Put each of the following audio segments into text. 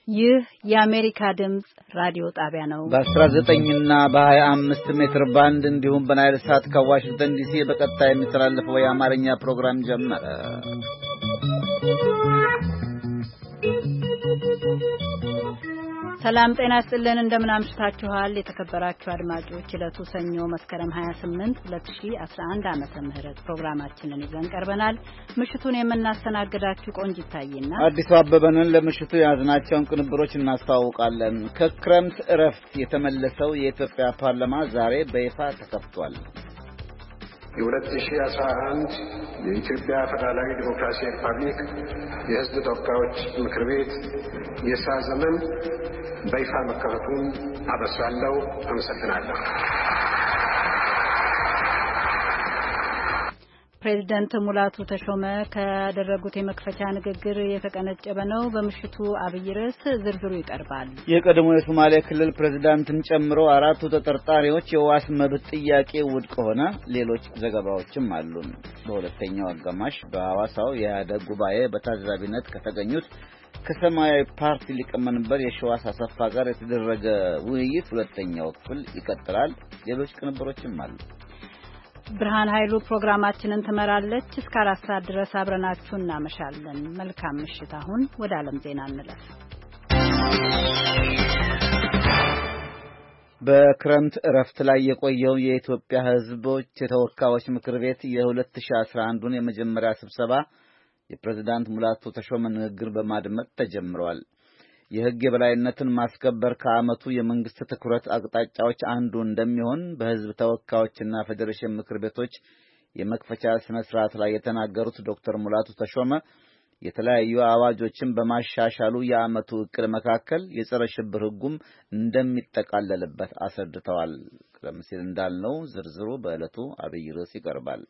ይህ የአሜሪካ ድምጽ ራዲዮ ጣቢያ ነው። በ19 እና በ25 ሜትር ባንድ እንዲሁም በናይል ሳት ከዋሽንግተን ዲሲ በቀጥታ የሚተላለፈው የአማርኛ ፕሮግራም ጀመረ። ሰላም ጤና ይስጥልን፣ እንደምን አምሽታችኋል የተከበራችሁ አድማጮች። ዕለቱ ሰኞ መስከረም 28 2011 ዓመተ ምህረት ፕሮግራማችንን ይዘን ቀርበናል። ምሽቱን የምናስተናግዳችሁ ቆንጂት ታዬና አዲሱ አበበንን። ለምሽቱ የያዝናቸውን ቅንብሮች እናስተዋውቃለን። ከክረምት እረፍት የተመለሰው የኢትዮጵያ ፓርላማ ዛሬ በይፋ ተከፍቷል። የ2011 የኢትዮጵያ ፌዴራላዊ ዲሞክራሲያዊ ሪፐብሊክ የሕዝብ ተወካዮች ምክር ቤት የሥራ ዘመን በይፋ መከፈቱን አበስራለሁ። አመሰግናለሁ። ፕሬዝዳንት ሙላቱ ተሾመ ካደረጉት የመክፈቻ ንግግር የተቀነጨበ ነው። በምሽቱ አብይ ርዕስ ዝርዝሩ ይቀርባል። የቀድሞ የሶማሌ ክልል ፕሬዝዳንትን ጨምሮ አራቱ ተጠርጣሪዎች የዋስ መብት ጥያቄ ውድቅ ሆነ። ሌሎች ዘገባዎችም አሉን። በሁለተኛው አጋማሽ በሐዋሳው የኢህአዴግ ጉባኤ በታዛቢነት ከተገኙት ከሰማያዊ ፓርቲ ሊቀመንበር የሺዋስ አሰፋ ጋር የተደረገ ውይይት ሁለተኛው ክፍል ይቀጥላል። ሌሎች ቅንብሮችም አሉ። ብርሃን ኃይሉ ፕሮግራማችንን ትመራለች። እስከ 4 ሰዓት ድረስ አብረናችሁ እናመሻለን። መልካም ምሽት። አሁን ወደ ዓለም ዜና እንለፍ። በክረምት እረፍት ላይ የቆየው የኢትዮጵያ ሕዝቦች የተወካዮች ምክር ቤት የ2011ን የመጀመሪያ ስብሰባ የፕሬዝዳንት ሙላቱ ተሾመ ንግግር በማድመጥ ተጀምሯል። የሕግ የበላይነትን ማስከበር ከዓመቱ የመንግስት ትኩረት አቅጣጫዎች አንዱ እንደሚሆን በሕዝብ ተወካዮችና ፌዴሬሽን ምክር ቤቶች የመክፈቻ ስነ ስርዓት ላይ የተናገሩት ዶክተር ሙላቱ ተሾመ የተለያዩ አዋጆችን በማሻሻሉ የዓመቱ ዕቅድ መካከል የጸረ ሽብር ሕጉም እንደሚጠቃለልበት አስረድተዋል። ቀደም ሲል እንዳልነው ዝርዝሩ በዕለቱ አብይ ርዕስ ይቀርባል።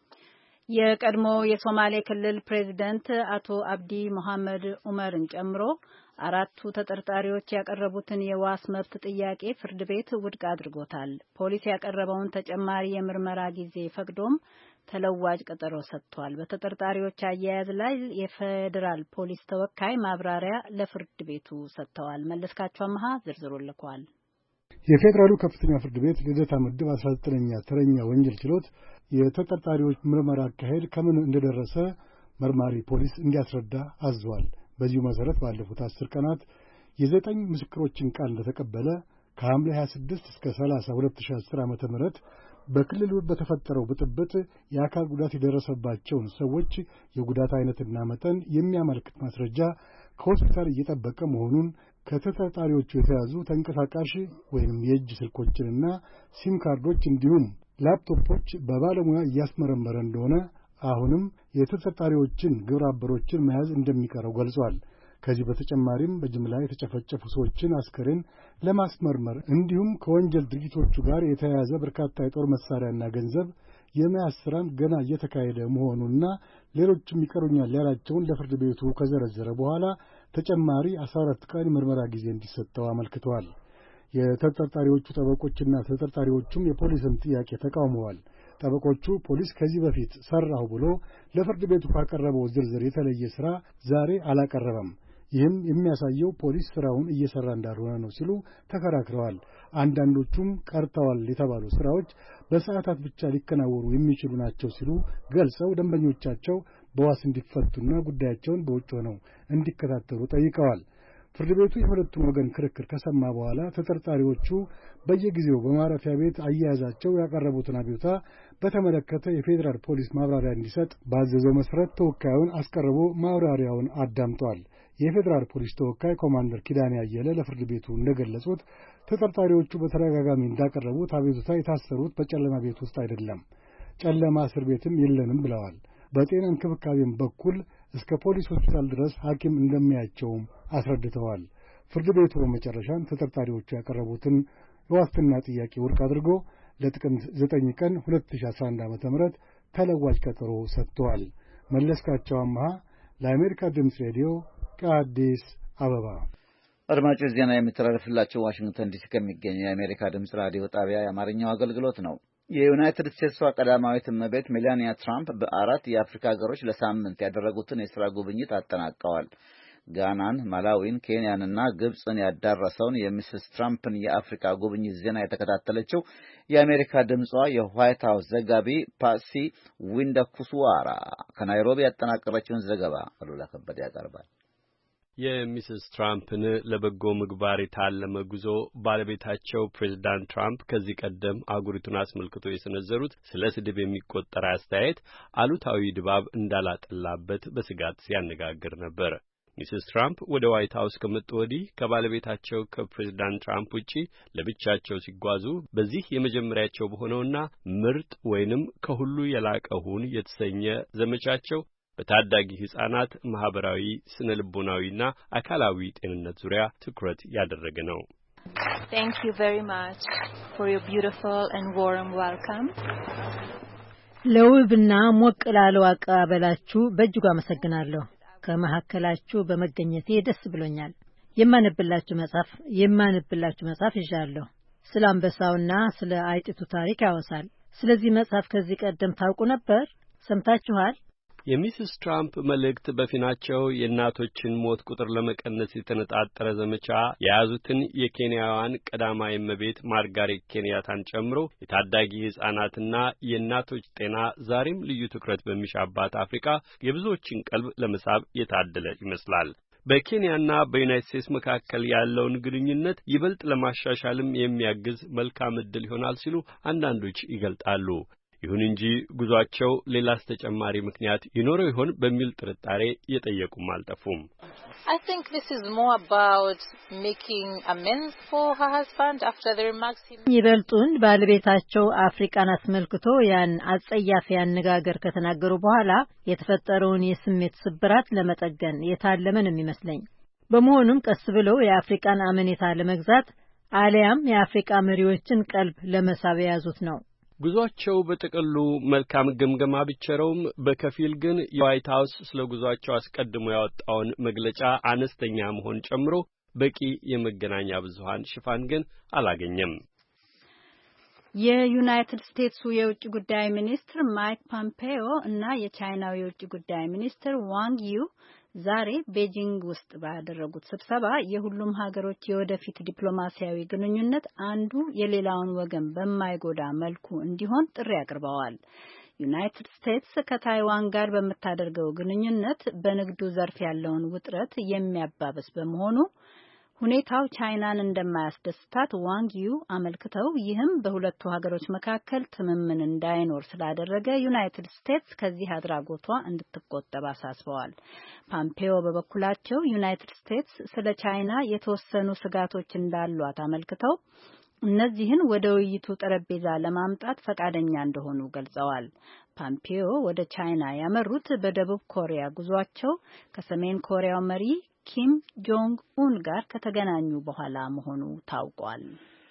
የቀድሞ የሶማሌ ክልል ፕሬዝዳንት አቶ አብዲ መሐመድ ዑመርን ጨምሮ አራቱ ተጠርጣሪዎች ያቀረቡትን የዋስ መብት ጥያቄ ፍርድ ቤት ውድቅ አድርጎታል። ፖሊስ ያቀረበውን ተጨማሪ የምርመራ ጊዜ ፈቅዶም ተለዋጭ ቀጠሮ ሰጥቷል። በተጠርጣሪዎች አያያዝ ላይ የፌዴራል ፖሊስ ተወካይ ማብራሪያ ለፍርድ ቤቱ ሰጥተዋል። መለስካቸው አመሃ ዝርዝሩ ልኳል። የፌዴራሉ ከፍተኛ ፍርድ ቤት ልደታ ምድብ 19ኛ ተረኛ ወንጀል ችሎት የተጠርጣሪዎች ምርመራ አካሄድ ከምን እንደደረሰ መርማሪ ፖሊስ እንዲያስረዳ አዟል። በዚሁ መሰረት ባለፉት 10 ቀናት የ9 ምስክሮችን ቃል እንደተቀበለ ከሐምሌ 26 እስከ 30 2010 ዓ.ም በክልሉ በተፈጠረው ብጥብጥ የአካል ጉዳት የደረሰባቸውን ሰዎች የጉዳት አይነትና መጠን የሚያመለክት ማስረጃ ከሆስፒታል እየጠበቀ መሆኑን፣ ከተጠርጣሪዎቹ የተያዙ ተንቀሳቃሽ ወይም የእጅ ስልኮችንና ሲም ካርዶች እንዲሁም ላፕቶፖች በባለሙያ እያስመረመረ እንደሆነ፣ አሁንም የተጠርጣሪዎችን ግብረ አበሮችን መያዝ እንደሚቀረው ገልጿል። ከዚህ በተጨማሪም በጅምላ የተጨፈጨፉ ሰዎችን አስከሬን ለማስመርመር እንዲሁም ከወንጀል ድርጊቶቹ ጋር የተያያዘ በርካታ የጦር መሳሪያና ገንዘብ የመያዝ ስራን ገና እየተካሄደ መሆኑና ሌሎችም ይቀሩኛል ያላቸውን ለፍርድ ቤቱ ከዘረዘረ በኋላ ተጨማሪ 14 ቀን ምርመራ ጊዜ እንዲሰጠው አመልክተዋል። የተጠርጣሪዎቹ ጠበቆችና ተጠርጣሪዎቹም የፖሊስን ጥያቄ ተቃውመዋል። ጠበቆቹ ፖሊስ ከዚህ በፊት ሰራሁ ብሎ ለፍርድ ቤቱ ካቀረበው ዝርዝር የተለየ ስራ ዛሬ አላቀረበም፣ ይህም የሚያሳየው ፖሊስ ስራውን እየሰራ እንዳልሆነ ነው ሲሉ ተከራክረዋል። አንዳንዶቹም ቀርተዋል የተባሉ ስራዎች በሰዓታት ብቻ ሊከናወኑ የሚችሉ ናቸው ሲሉ ገልጸው ደንበኞቻቸው በዋስ እንዲፈቱና ጉዳያቸውን በውጭ ሆነው እንዲከታተሉ ጠይቀዋል። ፍርድ ቤቱ የሁለቱን ወገን ክርክር ከሰማ በኋላ ተጠርጣሪዎቹ በየጊዜው በማረፊያ ቤት አያያዛቸው ያቀረቡትን አቤቱታ በተመለከተ የፌዴራል ፖሊስ ማብራሪያ እንዲሰጥ ባዘዘው መሰረት ተወካዩን አስቀርቦ ማብራሪያውን አዳምጧል። የፌዴራል ፖሊስ ተወካይ ኮማንደር ኪዳኔ አየለ ለፍርድ ቤቱ እንደገለጹት ተጠርጣሪዎቹ በተደጋጋሚ እንዳቀረቡት አቤቱታ የታሰሩት በጨለማ ቤት ውስጥ አይደለም፣ ጨለማ እስር ቤትም የለንም ብለዋል። በጤና እንክብካቤም በኩል እስከ ፖሊስ ሆስፒታል ድረስ ሐኪም እንደሚያቸውም አስረድተዋል። ፍርድ ቤቱ በመጨረሻም ተጠርጣሪዎቹ ያቀረቡትን የዋስትና ጥያቄ ውድቅ አድርጎ ለጥቅምት 9 ቀን 2011 ዓ.ም ተለዋጭ ቀጠሮ ሰጥቷል። መለስካቸው አመሃ ለአሜሪካ ድምፅ ሬዲዮ ከአዲስ አበባ። አድማጮች ዜና የሚተላለፍላችሁ ዋሽንግተን ዲሲ ከሚገኘው የአሜሪካ ድምፅ ራዲዮ ጣቢያ የአማርኛው አገልግሎት ነው። የዩናይትድ ስቴትስ ቀዳማዊት እመቤት ሜላኒያ ትራምፕ በ4 የአፍሪካ ሀገሮች ለሳምንት ያደረጉትን የሥራ ጉብኝት አጠናቀዋል። ጋናን፣ ማላዊን፣ ኬንያንና ግብጽን ያዳረሰውን የሚስስ ትራምፕን የአፍሪካ ጉብኝት ዜና የተከታተለችው የአሜሪካ ድምጿ የዋይት ሃውስ ዘጋቢ ፓሲ ዊንዳኩስዋራ ከናይሮቢ ያጠናቀረችውን ዘገባ አሉላ ከበደ ያቀርባል። የሚስስ ትራምፕን ለበጎ ምግባር የታለመ ጉዞ ባለቤታቸው ፕሬዝዳንት ትራምፕ ከዚህ ቀደም አጉሪቱን አስመልክቶ የሰነዘሩት ስለ ስድብ የሚቆጠር አስተያየት አሉታዊ ድባብ እንዳላጠላበት በስጋት ሲያነጋግር ነበር። ሚስስ ትራምፕ ወደ ዋይት ሃውስ ከመጡ ወዲህ ከባለቤታቸው ከፕሬዝዳንት ትራምፕ ውጪ ለብቻቸው ሲጓዙ በዚህ የመጀመሪያቸው በሆነውና ምርጥ ወይንም ከሁሉ የላቀ ሁን የተሰኘ ዘመቻቸው በታዳጊ ሕፃናት ማህበራዊ ስነ ልቦናዊና አካላዊ ጤንነት ዙሪያ ትኩረት ያደረገ ነው። Thank you very much for your beautiful and warm welcome. ለውብና ሞቅ ላለው አቀባበላችሁ በእጅጉ አመሰግናለሁ። ከመሐከላችሁ በመገኘቴ ደስ ብሎኛል። የማነብላችሁ መጽሐፍ ይዣለሁ። ስለ አንበሳውና ስለ አይጢቱ ታሪክ ያወሳል። ስለዚህ መጽሐፍ ከዚህ ቀደም ታውቁ ነበር? ሰምታችኋል? የሚስስ ትራምፕ መልእክት በፊናቸው የእናቶችን ሞት ቁጥር ለመቀነስ የተነጣጠረ ዘመቻ የያዙትን የኬንያዋን ቀዳማዊ እመቤት ማርጋሬት ኬንያታን ጨምሮ የታዳጊ ሕፃናትና የእናቶች ጤና ዛሬም ልዩ ትኩረት በሚሻባት አፍሪካ የብዙዎችን ቀልብ ለመሳብ የታደለ ይመስላል። በኬንያና በዩናይትድ ስቴትስ መካከል ያለውን ግንኙነት ይበልጥ ለማሻሻልም የሚያግዝ መልካም ዕድል ይሆናል ሲሉ አንዳንዶች ይገልጣሉ። ይሁን እንጂ ጉዟቸው ሌላስ ተጨማሪ ምክንያት ይኖረው ይሆን በሚል ጥርጣሬ የጠየቁም አልጠፉም። I think this is more about making amends for her husband after the remarks he made. ይበልጡን ባለቤታቸው አፍሪካን አስመልክቶ ያን አጸያፊ አነጋገር ከተናገሩ በኋላ የተፈጠረውን የስሜት ስብራት ለመጠገን የታለመ ነው የሚመስለኝ። በመሆኑም ቀስ ብለው የአፍሪካን አመኔታ ለመግዛት አሊያም የአፍሪካ መሪዎችን ቀልብ ለመሳብ የያዙት ነው። ጉዟቸው በጥቅሉ መልካም ግምገማ ቢቸረውም በከፊል ግን የዋይት ሃውስ ስለ ጉዟቸው አስቀድሞ ያወጣውን መግለጫ አነስተኛ መሆን ጨምሮ በቂ የመገናኛ ብዙሃን ሽፋን ግን አላገኘም። የዩናይትድ ስቴትሱ የውጭ ጉዳይ ሚኒስትር ማይክ ፖምፔዮ እና የቻይናው የውጭ ጉዳይ ሚኒስትር ዋንግ ዩ ዛሬ ቤጂንግ ውስጥ ባደረጉት ስብሰባ የሁሉም ሀገሮች የወደፊት ዲፕሎማሲያዊ ግንኙነት አንዱ የሌላውን ወገን በማይጎዳ መልኩ እንዲሆን ጥሪ አቅርበዋል። ዩናይትድ ስቴትስ ከታይዋን ጋር በምታደርገው ግንኙነት በንግዱ ዘርፍ ያለውን ውጥረት የሚያባብስ በመሆኑ ሁኔታው ቻይናን እንደማያስደስታት ዋንግ ዩ አመልክተው ይህም በሁለቱ ሀገሮች መካከል ትምምን እንዳይኖር ስላደረገ ዩናይትድ ስቴትስ ከዚህ አድራጎቷ እንድትቆጠብ አሳስበዋል። ፖምፔዮ በበኩላቸው ዩናይትድ ስቴትስ ስለ ቻይና የተወሰኑ ስጋቶች እንዳሏት አመልክተው እነዚህን ወደ ውይይቱ ጠረጴዛ ለማምጣት ፈቃደኛ እንደሆኑ ገልጸዋል። ፖምፔዮ ወደ ቻይና ያመሩት በደቡብ ኮሪያ ጉዟቸው ከሰሜን ኮሪያው መሪ ኪም ጆንግ ኡን ጋር ከተገናኙ በኋላ መሆኑ ታውቋል።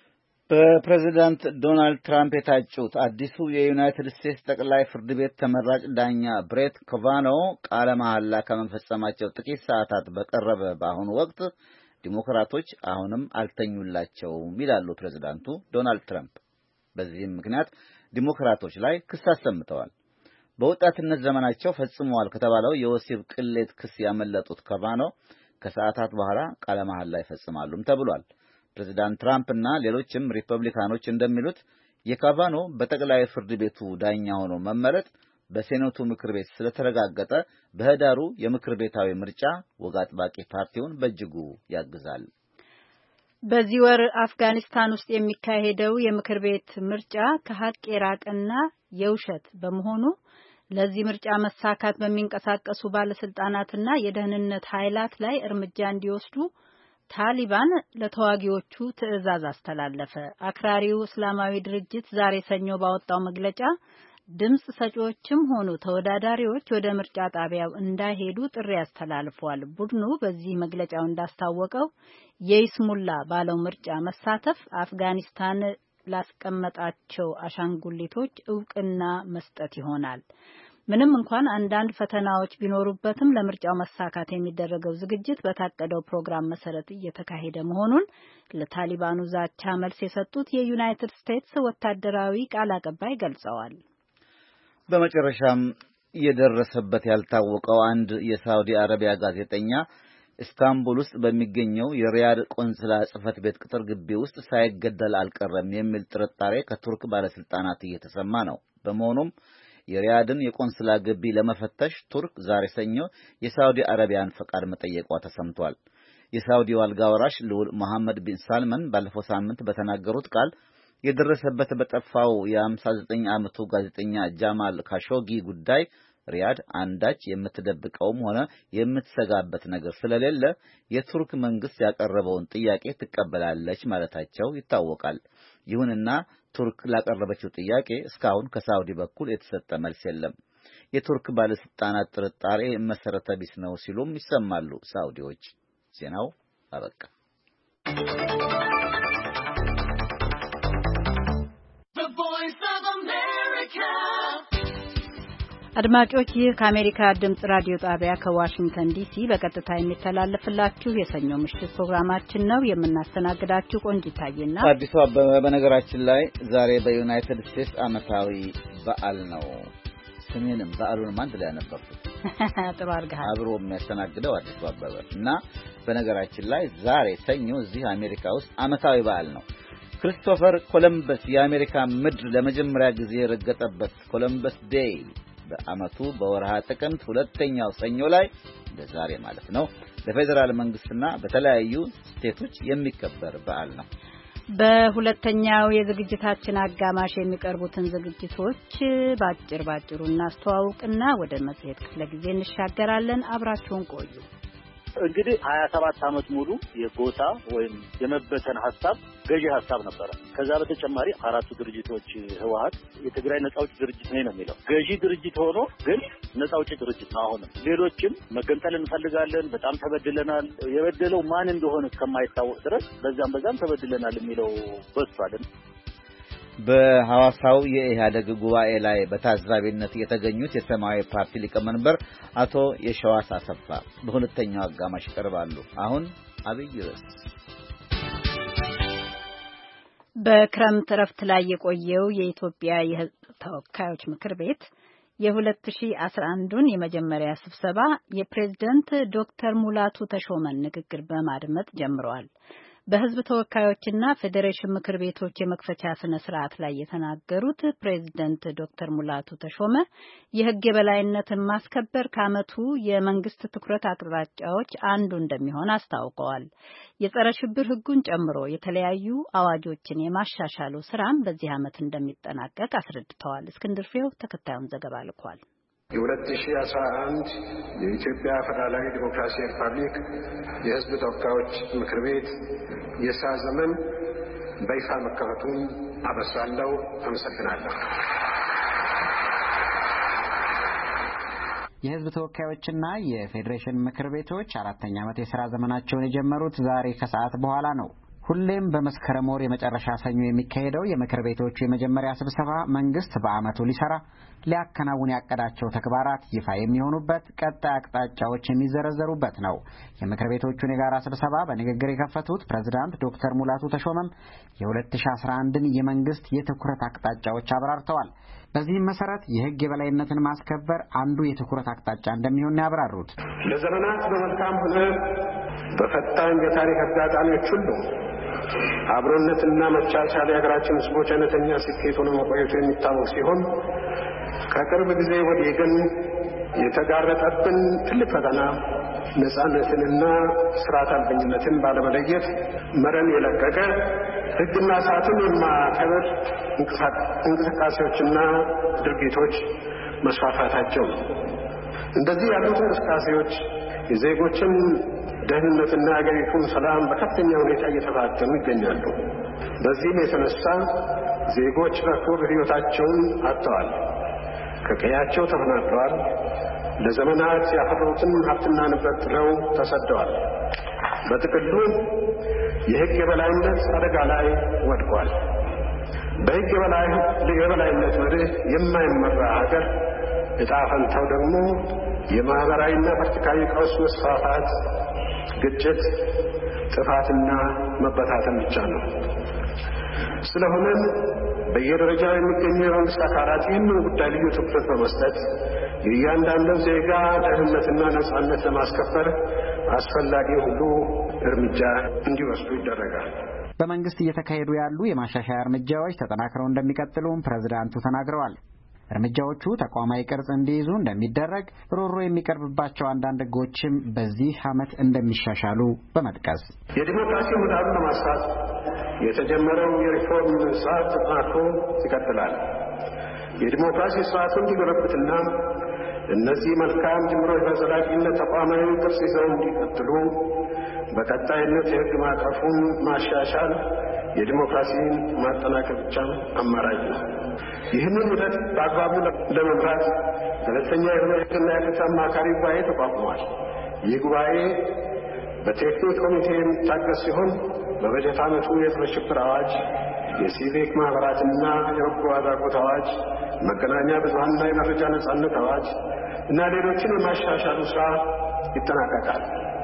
በፕሬዝዳንት ዶናልድ ትራምፕ የታጩት አዲሱ የዩናይትድ ስቴትስ ጠቅላይ ፍርድ ቤት ተመራጭ ዳኛ ብሬት ካቫኖ ቃለ መሐላ ከመፈጸማቸው ጥቂት ሰዓታት በቀረበ በአሁኑ ወቅት ዲሞክራቶች አሁንም አልተኙላቸውም ይላሉ ፕሬዝዳንቱ ዶናልድ ትራምፕ። በዚህም ምክንያት ዲሞክራቶች ላይ ክስ አሰምተዋል። በወጣትነት ዘመናቸው ፈጽመዋል ከተባለው የወሲብ ቅሌት ክስ ያመለጡት ካቫኖ ከሰዓታት በኋላ ቃለ መሐላ ይፈጽማሉም ተብሏል። ፕሬዝዳንት ትራምፕ እና ሌሎችም ሪፐብሊካኖች እንደሚሉት የካቫኖ በጠቅላይ ፍርድ ቤቱ ዳኛ ሆኖ መመረጥ በሴኔቱ ምክር ቤት ስለተረጋገጠ በህዳሩ የምክር ቤታዊ ምርጫ ወግ አጥባቂ ፓርቲውን በእጅጉ ያግዛል። በዚህ ወር አፍጋኒስታን ውስጥ የሚካሄደው የምክር ቤት ምርጫ ከሀቅ የራቀና የውሸት በመሆኑ ለዚህ ምርጫ መሳካት በሚንቀሳቀሱ ባለስልጣናትና የደህንነት ኃይላት ላይ እርምጃ እንዲወስዱ ታሊባን ለተዋጊዎቹ ትዕዛዝ አስተላለፈ። አክራሪው እስላማዊ ድርጅት ዛሬ ሰኞ ባወጣው መግለጫ ድምጽ ሰጪዎችም ሆኑ ተወዳዳሪዎች ወደ ምርጫ ጣቢያው እንዳይሄዱ ጥሪ አስተላልፏል። ቡድኑ በዚህ መግለጫው እንዳስታወቀው የይስሙላ ባለው ምርጫ መሳተፍ አፍጋኒስታን ላስቀመጣቸው አሻንጉሊቶች እውቅና መስጠት ይሆናል። ምንም እንኳን አንዳንድ ፈተናዎች ቢኖሩበትም ለምርጫው መሳካት የሚደረገው ዝግጅት በታቀደው ፕሮግራም መሰረት እየተካሄደ መሆኑን ለታሊባኑ ዛቻ መልስ የሰጡት የዩናይትድ ስቴትስ ወታደራዊ ቃል አቀባይ ገልጸዋል። በመጨረሻም የደረሰበት ያልታወቀው አንድ የሳውዲ አረቢያ ጋዜጠኛ ኢስታንቡል ውስጥ በሚገኘው የሪያድ ቆንስላ ጽሕፈት ቤት ቅጥር ግቢ ውስጥ ሳይገደል አልቀረም የሚል ጥርጣሬ ከቱርክ ባለስልጣናት እየተሰማ ነው። በመሆኑም የሪያድን የቆንስላ ግቢ ለመፈተሽ ቱርክ ዛሬ ሰኞ የሳውዲ አረቢያን ፈቃድ መጠየቋ ተሰምቷል። የሳውዲው አልጋ ወራሽ ልዑል መሐመድ ቢን ሳልማን ባለፈው ሳምንት በተናገሩት ቃል የደረሰበት በጠፋው የ59 ዓመቱ ጋዜጠኛ ጃማል ካሾጊ ጉዳይ ሪያድ አንዳች የምትደብቀውም ሆነ የምትሰጋበት ነገር ስለሌለ የቱርክ መንግስት ያቀረበውን ጥያቄ ትቀበላለች ማለታቸው ይታወቃል። ይሁንና ቱርክ ላቀረበችው ጥያቄ እስካሁን ከሳውዲ በኩል የተሰጠ መልስ የለም። የቱርክ ባለስልጣናት ጥርጣሬ መሰረተ ቢስ ነው ሲሉም ይሰማሉ ሳውዲዎች። ዜናው አበቃ። አድማጮች ይህ ከአሜሪካ ድምጽ ራዲዮ ጣቢያ ከዋሽንግተን ዲሲ በቀጥታ የሚተላለፍላችሁ የሰኞ ምሽት ፕሮግራማችን ነው። የምናስተናግዳችሁ ቆንጂት ታዬና አዲሱ አበበ። በነገራችን ላይ ዛሬ በዩናይትድ ስቴትስ ዓመታዊ በዓል ነው። ስሜንም በዓሉን አንድ ላይ ያነበብኩት ጥሩ አድርገሃል። አብሮ የሚያስተናግደው አዲሱ አበበ እና በነገራችን ላይ ዛሬ ሰኞ እዚህ አሜሪካ ውስጥ ዓመታዊ በዓል ነው። ክሪስቶፈር ኮሎምበስ የአሜሪካ ምድር ለመጀመሪያ ጊዜ የረገጠበት ኮሎምበስ ዴይ በአመቱ በወርሃ ጥቅምት ሁለተኛው ሰኞ ላይ በዛሬ ማለት ነው በፌደራል መንግስትና በተለያዩ ስቴቶች የሚከበር በዓል ነው። በሁለተኛው የዝግጅታችን አጋማሽ የሚቀርቡትን ዝግጅቶች ባጭሩ እናስተዋውቅና ወደ መጽሔት ክፍለ ጊዜ እንሻገራለን። አብራችሁን ቆዩ። እንግዲህ 27 ዓመት ሙሉ የጎሳ ወይም የመበተን ሐሳብ ገዢ ሐሳብ ነበር። ከዛ በተጨማሪ አራቱ ድርጅቶች ህወሓት የትግራይ ነጻ አውጪ ድርጅት ነው የሚለው ገዢ ድርጅት ሆኖ ግን ነጻ አውጪ ድርጅት ነው። አሁንም ሌሎችም መገንጠል እንፈልጋለን፣ በጣም ተበድለናል፣ የበደለው ማን እንደሆነ እስከማይታወቅ ድረስ በዛም ተበድለናል የሚለው በዝቷል። በሐዋሳው የኢህአዴግ ጉባኤ ላይ በታዛቢነት የተገኙት የሰማያዊ ፓርቲ ሊቀመንበር አቶ የሸዋስ አሰፋ በሁለተኛው አጋማሽ ይቀርባሉ። አሁን አብይ ርዕስ። በክረምት ረፍት ላይ የቆየው የኢትዮጵያ የሕዝብ ተወካዮች ምክር ቤት የ2011ን የመጀመሪያ ስብሰባ የፕሬዝዳንት ዶክተር ሙላቱ ተሾመን ንግግር በማድመጥ ጀምረዋል። በሕዝብ ተወካዮችና ፌዴሬሽን ምክር ቤቶች የመክፈቻ ስነ ስርዓት ላይ የተናገሩት ፕሬዝዳንት ዶክተር ሙላቱ ተሾመ የሕግ የበላይነትን ማስከበር ከዓመቱ የመንግስት ትኩረት አቅጣጫዎች አንዱ እንደሚሆን አስታውቀዋል። የጸረ ሽብር ሕጉን ጨምሮ የተለያዩ አዋጆችን የማሻሻሉ ስራም በዚህ ዓመት እንደሚጠናቀቅ አስረድተዋል። እስክንድር ፍሬው ተከታዩን ዘገባ ልኳል። የ2011 የኢትዮጵያ ፌዴራላዊ ዲሞክራሲያዊ ሪፐብሊክ የሕዝብ ተወካዮች ምክር ቤት የሥራ ዘመን በይፋ መከፈቱን አበስራለሁ። አመሰግናለሁ። የሕዝብ ተወካዮችና የፌዴሬሽን ምክር ቤቶች አራተኛ ዓመት የሥራ ዘመናቸውን የጀመሩት ዛሬ ከሰዓት በኋላ ነው። ሁሌም በመስከረም ወር የመጨረሻ ሰኞ የሚካሄደው የምክር ቤቶቹ የመጀመሪያ ስብሰባ መንግስት በዓመቱ ሊያከናውን ያቀዳቸው ተግባራት ይፋ የሚሆኑበት፣ ቀጣይ አቅጣጫዎች የሚዘረዘሩበት ነው። የምክር ቤቶቹን የጋራ ስብሰባ በንግግር የከፈቱት ፕሬዝዳንት ዶክተር ሙላቱ ተሾመም የ2011ን የመንግስት የትኩረት አቅጣጫዎች አብራርተዋል። በዚህም መሰረት የሕግ የበላይነትን ማስከበር አንዱ የትኩረት አቅጣጫ እንደሚሆን ያብራሩት ለዘመናት በመልካም ሆነ በፈታኝ የታሪክ አጋጣሚዎች ሁሉ አብሮነትና መቻቻል የሀገራችን ሕዝቦች አይነተኛ ስኬት ሆኖ መቆየቱ የሚታወቅ ሲሆን ከቅርብ ጊዜ ወዲህ ግን የተጋረጠብን ትልቅ ፈተና ነጻነትንና ስርዓት አልበኝነትን ባለመለየት መረን የለቀቀ ሕግና ስርዓትን የማያከብር እንቅስቃሴዎችና ድርጊቶች መስፋፋታቸው ነው። እንደዚህ ያሉት እንቅስቃሴዎች የዜጎችን ደህንነትና የሀገሪቱን ሰላም በከፍተኛ ሁኔታ እየተፈታተኑ ይገኛሉ። በዚህም የተነሳ ዜጎች በክቡር ሕይወታቸውን አጥተዋል፣ ከቀያቸው ተፈናቅለዋል፣ ለዘመናት ያፈሩትን ሀብትና ንብረት ጥለው ተሰደዋል። በጥቅሉ የሕግ የበላይነት አደጋ ላይ ወድቋል። በሕግ የበላይነት መርህ የማይመራ ሀገር ዕጣ ፈንታው ደግሞ የማህበራዊና ፖለቲካዊ ቀውስ መስፋፋት፣ ግጭት፣ ጥፋትና መበታተን ብቻ ነው። ስለሆነም በየደረጃው የሚገኙ የመንግስት አካላት ይህንን ጉዳይ ልዩ ትኩረት በመስጠት የእያንዳንዱን ዜጋ ደህንነትና ነጻነት ለማስከበር አስፈላጊ ሁሉ እርምጃ እንዲወስዱ ይደረጋል። በመንግስት እየተካሄዱ ያሉ የማሻሻያ እርምጃዎች ተጠናክረው እንደሚቀጥሉም ፕሬዝዳንቱ ተናግረዋል። እርምጃዎቹ ተቋማዊ ቅርጽ እንዲይዙ እንደሚደረግ፣ ሮሮ የሚቀርብባቸው አንዳንድ ህጎችም በዚህ ዓመት እንደሚሻሻሉ በመጥቀስ የዲሞክራሲ ምህዳሩን ለማስፋት የተጀመረው የሪፎርም ስርዓት ተጠናክሮ ይቀጥላል። የዲሞክራሲ ስርዓቱ እንዲጎለብትና እነዚህ መልካም ጅምሮች በዘላቂነት ተቋማዊ ቅርጽ ይዘው እንዲቀጥሉ በቀጣይነት የህግ ማዕቀፉን ማሻሻል የዲሞክራሲን ማጠናከር ብቻ አማራጭ ነው። ይህንን ሂደት በአግባቡ ለመምራት ገለልተኛ የሆነ የህግና የፍትህ አማካሪ ጉባኤ ተቋቁሟል። ይህ ጉባኤ በቴክኒክ ኮሚቴ የሚታገዝ ሲሆን በበጀት ዓመቱ የጸረ ሽብር አዋጅ፣ የሲቪክ ማህበራትና የበጎ አድራጎት አዋጅ፣ መገናኛ ብዙሃንና የመረጃ ነጻነት አዋጅ እና ሌሎችን የማሻሻሉ ስራ ይጠናቀቃል።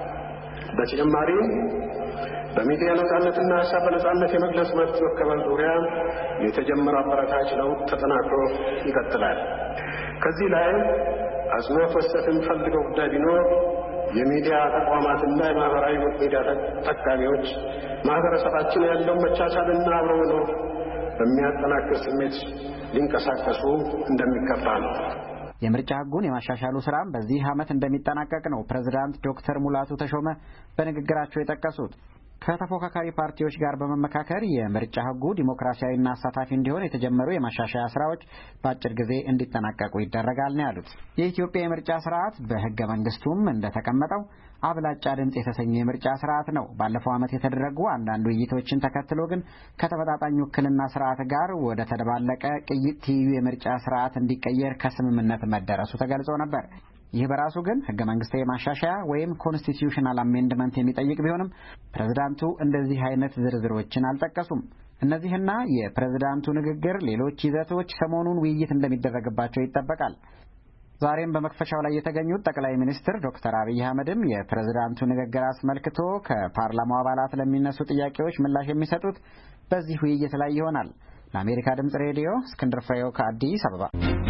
በተጨማሪም በሚዲያ ነጻነትና ሀሳብ በነጻነት የመግለጽ መብት መከበር ዙሪያ የተጀመረው አበረታች ለውጥ ተጠናክሮ ይቀጥላል። ከዚህ ላይ አጽንኦት መስጠት የምፈልገው ጉዳይ ቢኖር የሚዲያ ተቋማትና የማህበራዊ ሚዲያ ተጠቃሚዎች ማህበረሰባችን ያለው መቻቻልና አብሮ መኖር በሚያጠናክር ስሜት ሊንቀሳቀሱ እንደሚገባ ነው። የምርጫ ህጉን የማሻሻሉ ስራም በዚህ ዓመት እንደሚጠናቀቅ ነው ፕሬዝዳንት ዶክተር ሙላቱ ተሾመ በንግግራቸው የጠቀሱት። ከተፎካካሪ ፓርቲዎች ጋር በመመካከር የምርጫ ህጉ ዲሞክራሲያዊና አሳታፊ እንዲሆን የተጀመሩ የማሻሻያ ስራዎች በአጭር ጊዜ እንዲጠናቀቁ ይደረጋል ነው ያሉት። የኢትዮጵያ የምርጫ ስርዓት በህገ መንግስቱም እንደተቀመጠው አብላጫ ድምጽ የተሰኘ የምርጫ ስርዓት ነው። ባለፈው ዓመት የተደረጉ አንዳንድ ውይይቶችን ተከትሎ ግን ከተመጣጣኝ ውክልና ስርዓት ጋር ወደ ተደባለቀ ቅይጥ ትይዩ የምርጫ ስርዓት እንዲቀየር ከስምምነት መደረሱ ተገልጾ ነበር። ይህ በራሱ ግን ህገ መንግስታዊ ማሻሻያ ወይም ኮንስቲትዩሽናል አሜንድመንት የሚጠይቅ ቢሆንም ፕሬዝዳንቱ እንደዚህ አይነት ዝርዝሮችን አልጠቀሱም። እነዚህና የፕሬዝዳንቱ ንግግር ሌሎች ይዘቶች ሰሞኑን ውይይት እንደሚደረግባቸው ይጠበቃል። ዛሬም በመክፈቻው ላይ የተገኙት ጠቅላይ ሚኒስትር ዶክተር አብይ አህመድም የፕሬዝዳንቱ ንግግር አስመልክቶ ከፓርላማው አባላት ለሚነሱ ጥያቄዎች ምላሽ የሚሰጡት በዚህ ውይይት ላይ ይሆናል። ለአሜሪካ ድምጽ ሬዲዮ እስክንድር ፍሬው ከአዲስ አበባ።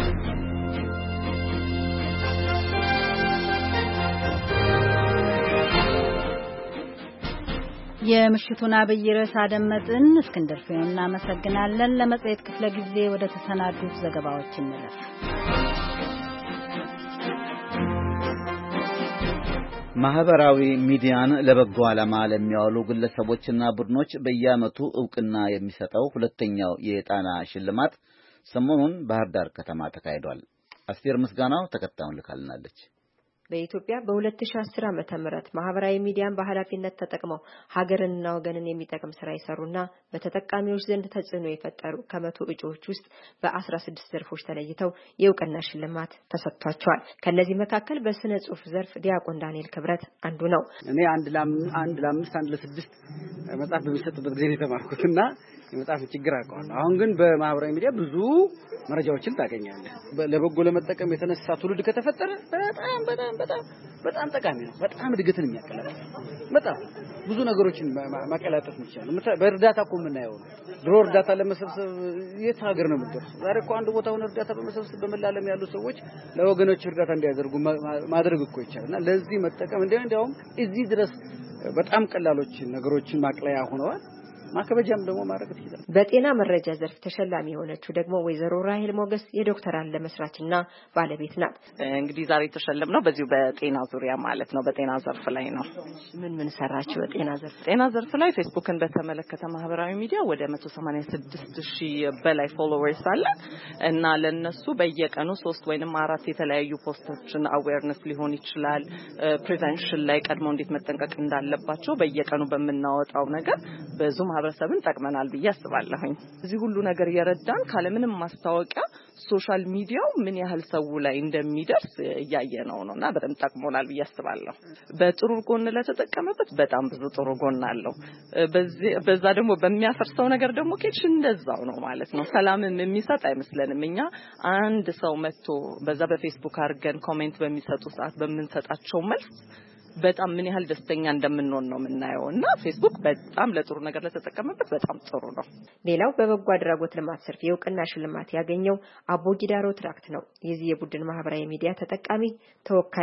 የምሽቱን አብይ ርዕስ አደመጥን። እስክንድር ፍሬውን እናመሰግናለን። ለመጽሔት ክፍለ ጊዜ ወደ ተሰናዱት ዘገባዎች እንለፍ። ማህበራዊ ሚዲያን ለበጎ ዓላማ ለሚያውሉ ግለሰቦችና ቡድኖች በየዓመቱ ዕውቅና የሚሰጠው ሁለተኛው የጣና ሽልማት ሰሞኑን ባህር ዳር ከተማ ተካሂዷል። አስቴር ምስጋናው ተከታዩን ልካልናለች። በኢትዮጵያ በ2010 ዓመተ ምህረት ማህበራዊ ሚዲያን በኃላፊነት ተጠቅመው ሀገርንና ወገንን የሚጠቅም ስራ ይሰሩና በተጠቃሚዎች ዘንድ ተጽዕኖ የፈጠሩ ከመቶ እጩዎች ውስጥ በ16 ዘርፎች ተለይተው የእውቅና ሽልማት ተሰጥቷቸዋል። ከነዚህ መካከል በስነ ጽሁፍ ዘርፍ ዲያቆን ዳንኤል ክብረት አንዱ ነው። እኔ አንድ ለ6 መጽሐፍ በሚሰጥበት ጊዜ ነው የተማርኩትና የመጽሐፍ ችግር አውቀዋለሁ። አሁን ግን በማህበራዊ ሚዲያ ብዙ መረጃዎችን ታገኛለህ። ለበጎ ለመጠቀም የተነሳ ትውልድ ከተፈጠረ በጣም ጠቃሚ ነው። በጣም እድገትን የሚያቀላጥፍ በጣም ብዙ ነገሮችን ማቀላጠፍ ይችላል። በእርዳታ እኮ የምናየው ነው። ድሮ እርዳታ ለመሰብሰብ የት ሀገር ነው የምትደርሰው? ዛሬ እኮ አንድ ቦታ ሆነ እርዳታ በመሰብሰብ በመላለም ያሉ ሰዎች ለወገኖች እርዳታ እንዲያደርጉ ማድረግ እኮ ይቻላልና ለዚህ መጠቀም እንዲያውም እዚህ ድረስ በጣም ቀላሎች ነገሮችን ማቅለያ ሆነዋል። ማከበጃም ደግሞ ማድረግ ይችላል። በጤና መረጃ ዘርፍ ተሸላሚ የሆነችው ደግሞ ወይዘሮ ራሄል ሞገስ የዶክተር አለ መስራችና ባለቤት ናት። እንግዲህ ዛሬ ተሸለምነው በዚሁ በጤና ዙሪያ ማለት ነው። በጤና ዘርፍ ላይ ነው። ምን ሰራችሁ? በጤና ዘርፍ ዘርፍ ላይ ፌስቡክን በተመለከተ ማህበራዊ ሚዲያ ወደ 186,000 በላይ ፎሎወርስ አለ እና ለነሱ በየቀኑ 3 ወይንም 4 የተለያዩ ፖስቶችን አዌርነስ ሊሆን ይችላል ፕሪቨንሽን ላይ ቀድሞ እንዴት መጠንቀቅ እንዳለባቸው በየቀኑ በመናወጣው ነገር ብዙ ማህበረሰብን ጠቅመናል ብዬ አስባለሁኝ። እዚህ ሁሉ ነገር የረዳን ካለምንም ማስታወቂያ ሶሻል ሚዲያው ምን ያህል ሰው ላይ እንደሚደርስ እያየነው ነውና በጣም ጠቅሞናል ብዬ አስባለሁ። በጥሩ ጎን ለተጠቀመበት በጣም ብዙ ጥሩ ጎን አለው። በዛ ደግሞ በሚያፈርሰው ነገር ደግሞ ኬች እንደዛው ነው ማለት ነው። ሰላምን የሚሰጥ አይመስለንም። እኛ አንድ ሰው መጥቶ በዛ በፌስቡክ አድርገን ኮሜንት በሚሰጡ ሰዓት በምንሰጣቸው መልስ በጣም ምን ያህል ደስተኛ እንደምንሆን ነው የምናየውና ፌስቡክ በጣም ለጥሩ ነገር ለተጠቀመበት በጣም ጥሩ ነው። ሌላው በበጎ አድራጎት ልማት ዘርፍ የእውቅና ሽልማት ያገኘው አቦጊዳሮ ትራክት ነው። የዚህ የቡድን ማህበራዊ ሚዲያ ተጠቃሚ ተወካይ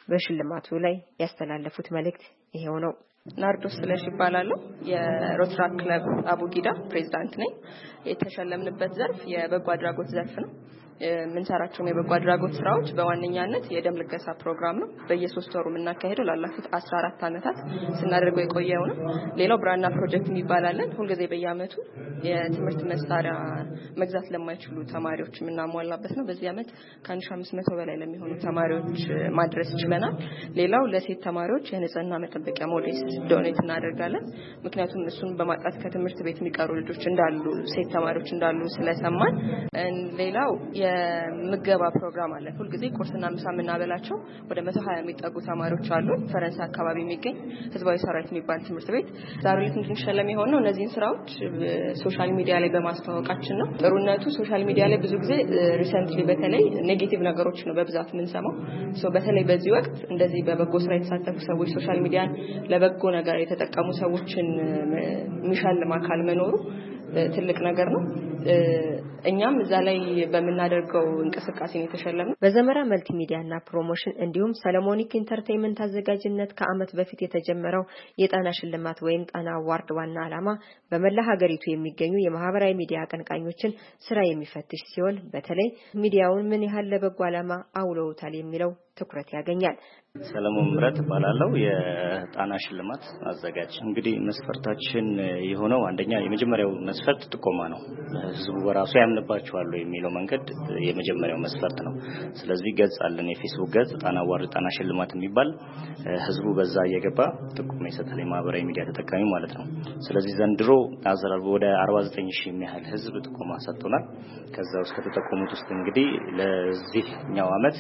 በሽልማቱ ላይ ያስተላለፉት መልእክት ይሄው ነው። ናርዶስ ስለሽ ይባላል። የሮትራክ ክለብ አቡጊዳ ፕሬዝዳንት ነኝ። የተሸለምንበት ዘርፍ የበጎ አድራጎት ዘርፍ ነው። የምንሰራቸው የበጎ አድራጎት ስራዎች በዋነኛነት የደም ልገሳ ፕሮግራም ነው። በየ3 ወሩ የምናካሄደው ላለፉት 14 አመታት ስናደርገው የቆየው ነው። ሌላው ብራና ፕሮጀክት የሚባላለን ሁልጊዜ በየአመቱ የትምህርት መሳሪያ መግዛት ለማይችሉ ተማሪዎች የምናሟላበት ነው። በዚህ አመት ከ1500 በላይ ለሚሆኑ ተማሪዎች ማድረስ ችለናል። ሌላው ለሴት ተማሪዎች የንጽህና መጠበቂያ ሞዴስ ዶኔት እናደርጋለን። ምክንያቱም እሱን በማጣት ከትምህርት ቤት የሚቀሩ ልጆች እንዳሉ ሴት ተማሪዎች እንዳሉ ስለሰማን ሌላው የምገባ ፕሮግራም አለ። ሁልጊዜ ቁርስና ምሳ የምናበላቸው ወደ 120 የሚጠጉ ተማሪዎች አሉ። ፈረንሳይ አካባቢ የሚገኝ ህዝባዊ ሰራዊት የሚባል ትምህርት ቤት ዛሬ ላይ እንድንሸለም የሆነው እነዚህን ስራዎች ሶሻል ሚዲያ ላይ በማስተዋወቃችን ነው። ጥሩነቱ ሶሻል ሚዲያ ላይ ብዙ ጊዜ ሪሰንትሊ በተለይ ኔጌቲቭ ነገሮች ነው በብዛት የምንሰማው። በተለይ በዚህ ወቅት እንደዚህ በበጎ ስራ የተሳተፉ ሰዎች ሶሻል ሚዲያን ለበጎ ነገር የተጠቀሙ ሰዎችን የሚሸልም አካል መኖሩ ትልቅ ነገር ነው። እኛም እዛ ላይ በመናደርገው እንቅስቃሴ ነው የተሸለመው። በዘመራ መልቲሚዲያና ፕሮሞሽን እንዲሁም ሰለሞኒክ ኢንተርቴይንመንት አዘጋጅነት ከአመት በፊት የተጀመረው የጣና ሽልማት ወይም ጣና አዋርድ ዋና ዓላማ በመላ ሀገሪቱ የሚገኙ የማህበራዊ ሚዲያ አቀንቃኞችን ስራ የሚፈትሽ ሲሆን በተለይ ሚዲያውን ምን ያህል ለበጎ ዓላማ አውለውታል የሚለው ትኩረት ያገኛል። ሰለሞን ምረት ባላለው የጣና ሽልማት አዘጋጅ። እንግዲህ መስፈርታችን የሆነው አንደኛ የመጀመሪያው መስፈርት ጥቆማ ነው። ህዝቡ በራሱ ያምንባቸዋል የሚለው መንገድ የመጀመሪያው መስፈርት ነው። ስለዚህ ገጽ አለን፣ የፌስቡክ ገጽ ጣና አዋርድ ጣና ሽልማት የሚባል ህዝቡ በዛ እየገባ ጥቆማ ይሰጣል፣ የማህበራዊ ሚዲያ ተጠቃሚ ማለት ነው። ስለዚህ ዘንድሮ አዘራር ወደ 49000 የሚያህል ህዝብ ጥቆማ ሰጥቶናል። ከዛ ውስጥ ከተጠቆሙት ውስጥ እንግዲህ ለዚህኛው አመት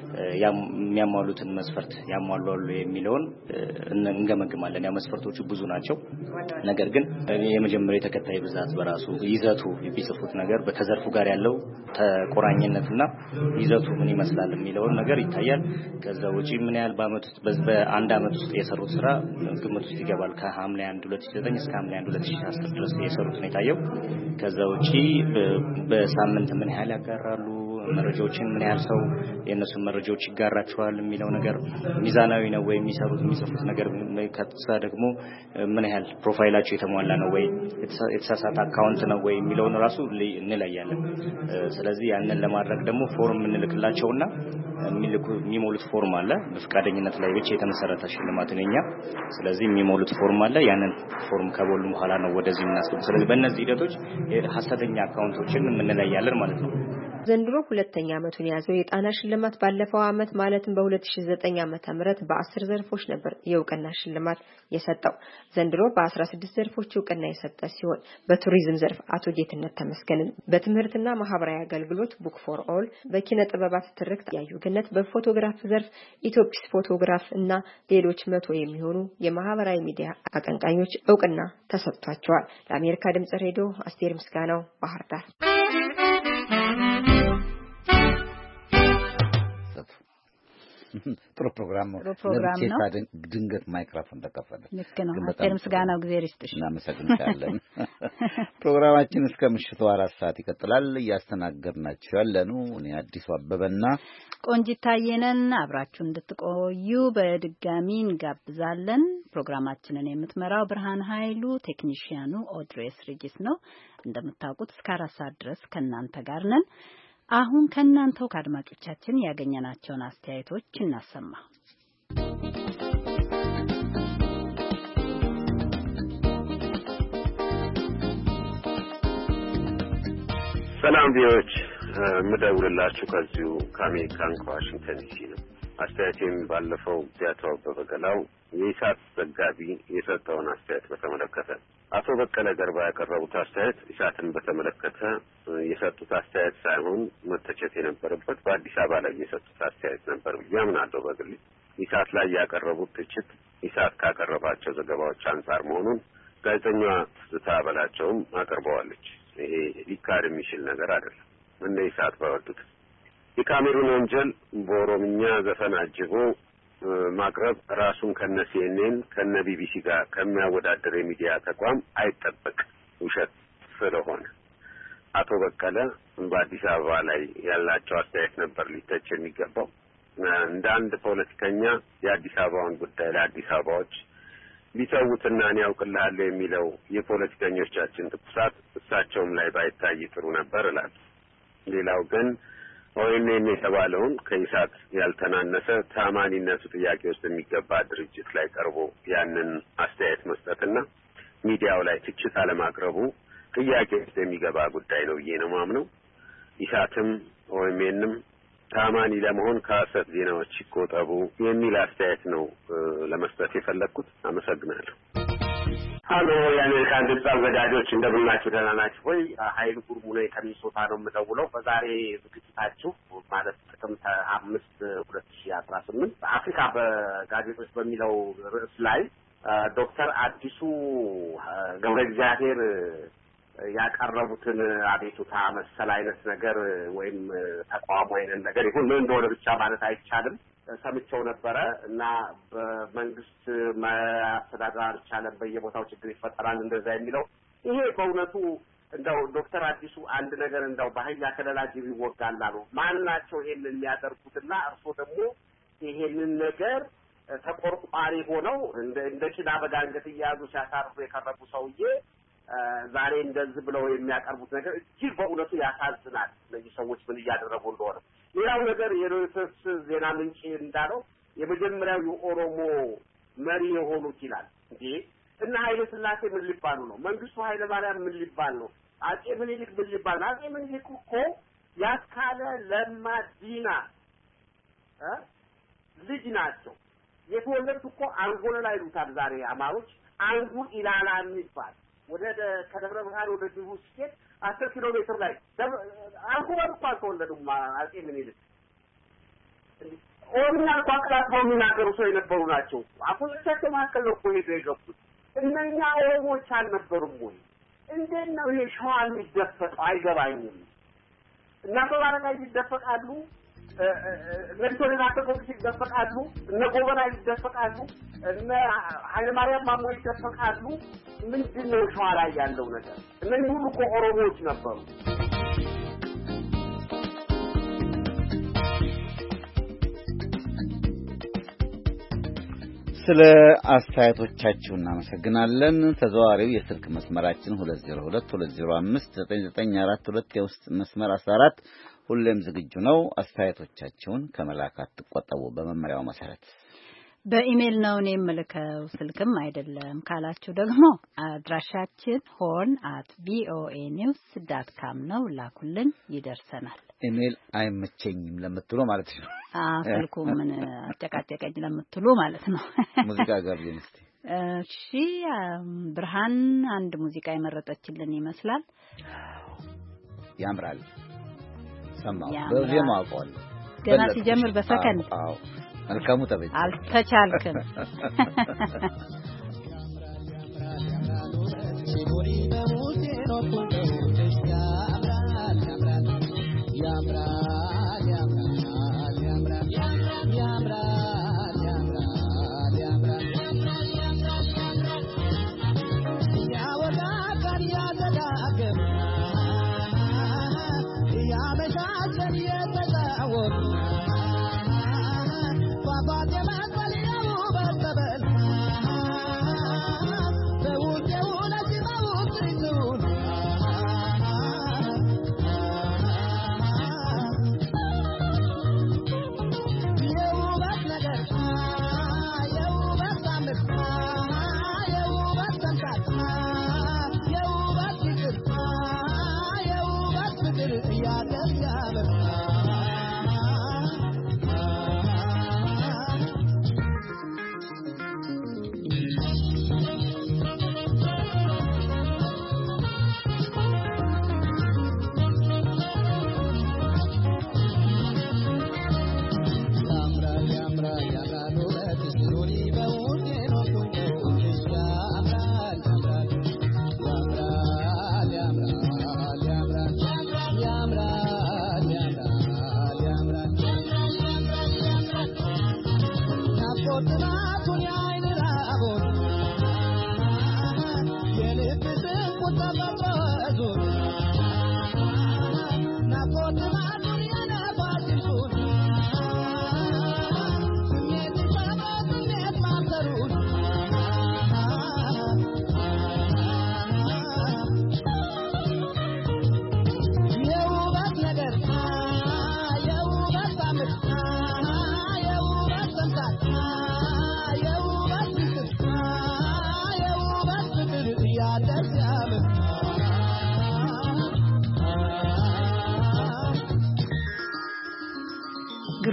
የሚያሟሉትን መስፈርት ያሟላሉ የሚለውን እንገመግማለን። ያ መስፈርቶቹ ብዙ ናቸው። ነገር ግን የመጀመሪያው ተከታይ ብዛት በራሱ ይዘቱ የሚጽፉት ነገር ከዘርፉ ጋር ያለው ተቆራኝነትና ይዘቱ ምን ይመስላል የሚለውን ነገር ይታያል። ከዛ ውጪ ምን ያህል በአንድ አመት ውስጥ የሰሩት ስራ ግምት ውስጥ ይገባል። ከሐምሌ 1 2009 እስከ ሐምሌ 1 2010 ድረስ የሰሩት ነው የታየው። ከዛ ውጪ በሳምንት ምን ያህል ያጋራሉ መረጃዎችን ምን ያህል ሰው የነሱን መረጃዎች ይጋራቸዋል የሚለው ነገር ሚዛናዊ ነው ወይ የሚጽፉት ነገር ከተሳ ደግሞ ምን ያህል ፕሮፋይላቸው የተሟላ ነው ወይ የተሳሳተ አካውንት ነው ወይ የሚለውን ራሱ እንለያለን። ስለዚህ ያንን ለማድረግ ደግሞ ፎርም እንልክላቸውና የሚሞሉት ፎርም አለ። በፍቃደኝነት ላይ ብቻ የተመሰረተ ሽልማት ነውኛ። ስለዚህ የሚሞሉት ፎርም አለ። ያንን ፎርም ከቦሉ በኋላ ነው ወደዚህ እናስገቡ። ስለዚህ በእነዚህ ሂደቶች ሐሰተኛ አካውንቶችን እንለያለን ማለት ነው። ዘንድሮ ሁለተኛ አመቱን ያዘው የጣና ሽልማት ባለፈው አመት ማለትም በ2009 ዓመተ ምህረት በ10 ዘርፎች ነበር የእውቅና ሽልማት የሰጠው። ዘንድሮ በ16 ዘርፎች እውቅና የሰጠ ሲሆን በቱሪዝም ዘርፍ አቶ ጌትነት ተመስገንን፣ በትምህርትና ማህበራዊ አገልግሎት ቡክ ፎር ኦል፣ በኪነ ጥበባት ትርክት ያዩ ገነት፣ በፎቶግራፍ ዘርፍ ኢትዮፒስ ፎቶግራፍ እና ሌሎች 100 የሚሆኑ የማህበራዊ ሚዲያ አቀንቃኞች እውቅና ተሰጥቷቸዋል። ለአሜሪካ ድምጽ ሬዲዮ አስቴር ምስጋናው ባህር ዳር። ጥሩ ፕሮግራም ነው። ድንገት ማይክሮፎን ተከፈተ። ልክ ነው። አስቴር ምስጋናው እግዚአብሔር ይስጥሽ። እናመሰግናለን። ፕሮግራማችን እስከ ምሽቱ 4 ሰዓት ይቀጥላል። እያስተናገድናችሁ ያለኑ እኔ አዲሱ አበበና ቆንጂት ታየነን። አብራችሁ እንድትቆዩ በድጋሚ እንጋብዛለን። ፕሮግራማችንን የምትመራው ብርሃን ኃይሉ፣ ቴክኒሽያኑ ኦድሬስ ሪጂስ ነው። እንደምታውቁት እስከ 4 ሰዓት ድረስ ከእናንተ ጋር ነን። አሁን ከእናንተው ከአድማጮቻችን ያገኘናቸውን አስተያየቶች እናሰማ። ሰላም ቪዎች ምደውልላችሁ ከዚሁ ከአሜሪካን ከዋሽንግተን ዲሲ ነው። አስተያየቴም ባለፈው ዚያቶ በበገላው የኢሳት ዘጋቢ የሰጠውን አስተያየት በተመለከተ አቶ በቀለ ገርባ ያቀረቡት አስተያየት ኢሳትን በተመለከተ የሰጡት አስተያየት ሳይሆን መተቸት የነበረበት በአዲስ አበባ ላይ የሰጡት አስተያየት ነበር ብዬ አምናለሁ። በግሌ ኢሳት ላይ ያቀረቡት ትችት ኢሳት ካቀረባቸው ዘገባዎች አንጻር መሆኑን ጋዜጠኛዋ ትዝታ በላቸውም አቅርበዋለች። ይሄ ሊካድ የሚችል ነገር አይደለም። እንደ ኢሳት ባወጡት የካሜሩን ወንጀል በኦሮምኛ ዘፈን አጅቦ ማቅረብ ራሱን ከነ ሲኤንኤን ከነ ቢቢሲ ጋር ከሚያወዳደር የሚዲያ ተቋም አይጠበቅ ውሸት ስለሆነ አቶ በቀለ በአዲስ አበባ ላይ ያላቸው አስተያየት ነበር ሊተች የሚገባው። እንደ አንድ ፖለቲከኛ የአዲስ አበባን ጉዳይ ለአዲስ አበባዎች ቢተውትና እኔ ያውቅልሃለሁ የሚለው የፖለቲከኞቻችን ትኩሳት እሳቸውም ላይ ባይታይ ጥሩ ነበር እላለሁ። ሌላው ግን ኦኤምኤን የተባለውን ከኢሳት ያልተናነሰ ታማኒነቱ ጥያቄ ውስጥ የሚገባ ድርጅት ላይ ቀርቦ ያንን አስተያየት መስጠትና ሚዲያው ላይ ትችት አለማቅረቡ ጥያቄ ውስጥ የሚገባ ጉዳይ ነው ብዬ ነው የማምነው። ኢሳትም ኦኤምኤንም ታማኒ ለመሆን ከሐሰት ዜናዎች ይቆጠቡ የሚል አስተያየት ነው ለመስጠት የፈለኩት። አመሰግናለሁ። ሀሎ የአሜሪካን ድምፅ አዘጋጆች እንደምናችሁ ደህና ናችሁ ወይ? ኃይሉ ጉርሙ ነኝ ከሚኒሶታ ነው የምደውለው። በዛሬ ዝግጅታችሁ ማለት ጥቅምት 5 2018 አፍሪካ በጋዜጦች በሚለው ርዕስ ላይ ዶክተር አዲሱ ገብረ እግዚአብሔር ያቀረቡትን አቤቱታ መሰል አይነት ነገር ወይም ተቃውሞ አይነት ነገር ይሁን ምን እንደሆነ ብቻ ማለት አይቻልም ሰምቼው ነበረ እና በመንግስት ማስተዳደር አልቻለም፣ በየቦታው ችግር ይፈጠራል እንደዛ የሚለው ይሄ በእውነቱ እንደው ዶክተር አዲሱ አንድ ነገር እንደው በአህያ ከለላ ጅብ ይወጋል አሉ። ማን ናቸው ይሄንን የሚያደርጉትና እርሶ ደግሞ ይሄንን ነገር ተቆርቋሪ ሆነው እንደ ጭዳ በጋንገት እያያዙ ሲያሳርፉ የከረቡ ሰውዬ ዛሬ እንደዚህ ብለው የሚያቀርቡት ነገር እጅግ በእውነቱ ያሳዝናል። እነዚህ ሰዎች ምን እያደረጉ እንደሆነ። ሌላው ነገር የሮይተርስ ዜና ምንጭ እንዳለው የመጀመሪያው የኦሮሞ መሪ የሆኑት ይላል እንዴ እና ኃይለ ሥላሴ ምን ሊባሉ ነው? መንግስቱ ኃይለ ማርያም ምን ሊባል ነው? አጼ ምኒልክ ምን ሊባል ነው? አጼ ምኒልክ እኮ ያስካለ ለማ ዲና ልጅ ናቸው። የተወለዱት እኮ አንጎላ ላይ ይሉታል ዛሬ አማሮች። አንጉ ኢላላ የሚባል ወደ ከደብረ ብርሃን ወደ ደቡብ ሲሄድ 10 ኪሎ ሜትር ላይ አንጎላ እኮ አልተወለዱም አጼ ምኒልክ። ኦሮምኛ እንኳን ቀላጥፈው የሚናገሩ ሰው የነበሩ ናቸው። አፎቻቸው መካከል ነው እኮ ሄደው የገቡት። እነኛ ኦሮሞች አልነበሩም ወይ? እንዴት ነው ይሄ ሸዋ የሚደፈቀው? አይገባኝም። እና በባረጋ ይደፈቃሉ፣ ለምቶና ተቆጥቶ ይደፈቃሉ፣ እነ ጎበና ይደፈቃሉ፣ እነ ኃይለ ማርያም ማሞ ይደፈቃሉ። ምንድነው ሸዋ ላይ ያለው ነገር? እነዚህ ሁሉ እኮ ኦሮሞዎች ነበሩ። ስለ አስተያየቶቻችሁ እናመሰግናለን። ተዘዋሪው የስልክ መስመራችን 2022059942 የውስጥ መስመር 14 ሁሌም ዝግጁ ነው። አስተያየቶቻችሁን ከመላክ አትቆጠቡ በመመሪያው መሰረት። በኢሜል ነው የምልከው ስልክም አይደለም ካላችሁ ደግሞ አድራሻችን horn@voanews.com ነው። ላኩልን፣ ይደርሰናል። ኢሜል አይመቸኝም ለምትሉ ማለት ነው። ስልኩ ምን አጨቃጨቀኝ ለምትሉ ማለት ነው። ሙዚቃ ጋብዘን እስቲ። እሺ፣ ብርሃን አንድ ሙዚቃ የመረጠችልን ይመስላል። ያምራል። ሰማው በዜማ አቋል ገና ሲጀምር በሰከንድ አዎ መልካሙ ተበጅ አልተቻልክም።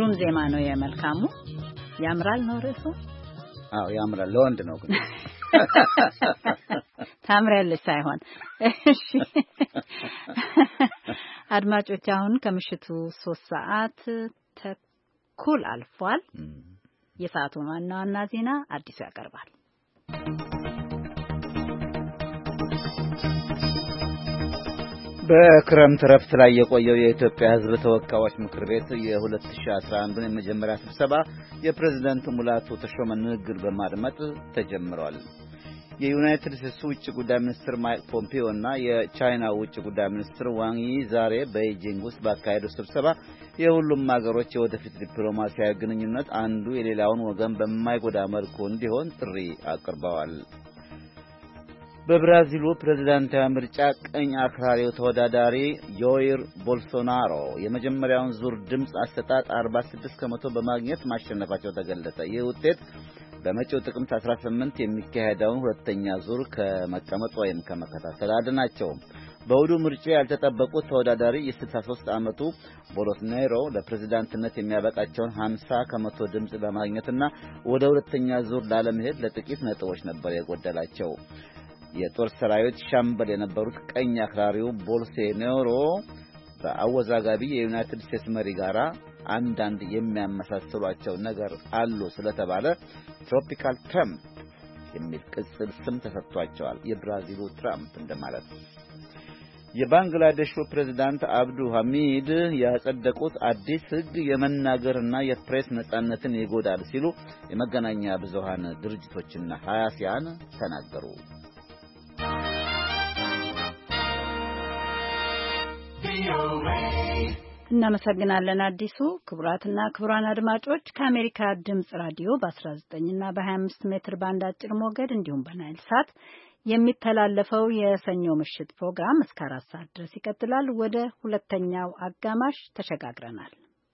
ግሩም ዜማ ነው የመልካሙ። ያምራል ነው ርዕሱ። አዎ ያምራል። ለወንድ ነው ግን ታምራለች ሳይሆን። እሺ አድማጮች አሁን ከምሽቱ 3 ሰዓት ተኩል አልፏል። የሰዓቱን ዋና ዋና ዜና አዲሱ ያቀርባል። በክረምት ረፍት ላይ የቆየው የኢትዮጵያ ሕዝብ ተወካዮች ምክር ቤት የ2011 የመጀመሪያ ስብሰባ የፕሬዝዳንት ሙላቱ ተሾመ ንግግር በማድመጥ ተጀምሯል። የዩናይትድ ስቴትስ ውጭ ጉዳይ ሚኒስትር ማይክ ፖምፒዮ እና የቻይና ውጭ ጉዳይ ሚኒስትር ዋንግ ይ ዛሬ በቤጂንግ ውስጥ ባካሄዱት ስብሰባ የሁሉም ሀገሮች የወደፊት ዲፕሎማሲያዊ ግንኙነት አንዱ የሌላውን ወገን በማይጎዳ መልኩ እንዲሆን ጥሪ አቅርበዋል። በብራዚሉ ፕሬዝዳንታዊ ምርጫ ቀኝ አክራሪው ተወዳዳሪ ጆይር ቦልሶናሮ የመጀመሪያውን ዙር ድምፅ አሰጣጥ 46% በማግኘት ማሸነፋቸው ተገለጸ። ይህ ውጤት በመጪው ጥቅምት 18 የሚካሄደውን ሁለተኛ ዙር ከመቀመጥ ወይም ከመከታተል አድናቸው። በውዱ ምርጫ ያልተጠበቁት ተወዳዳሪ የ63 ዓመቱ ቦልሶናሮ ለፕሬዝዳንትነት የሚያበቃቸውን 50% ድምፅ በማግኘትና ወደ ሁለተኛ ዙር ላለመሄድ ለጥቂት ነጥቦች ነበር የጎደላቸው። የጦር ሰራዊት ሻምበል የነበሩት ቀኝ አክራሪው ቦልሶናሮ በአወዛጋቢ የዩናይትድ ስቴትስ መሪ ጋር አንዳንድ የሚያመሳስሏቸው ነገር አሉ ስለተባለ ትሮፒካል ትራምፕ የሚል ቅጽል ስም ተሰጥቷቸዋል። የብራዚሉ ትራምፕ እንደማለት። የባንግላዴሹ ፕሬዝዳንት አብዱ ሐሚድ ያጸደቁት አዲስ ሕግ የመናገርና የፕሬስ ነጻነትን ይጎዳል ሲሉ የመገናኛ ብዙሃን ድርጅቶችና ሀያሲያን ተናገሩ። እናመሰግናለን አዲሱ። ክቡራትና ክቡራን አድማጮች ከአሜሪካ ድምጽ ራዲዮ በ19 እና በ25 ሜትር ባንድ አጭር ሞገድ እንዲሁም በናይል ሳት የሚተላለፈው የሰኞ ምሽት ፕሮግራም እስከ 4 ሰዓት ድረስ ይቀጥላል። ወደ ሁለተኛው አጋማሽ ተሸጋግረናል።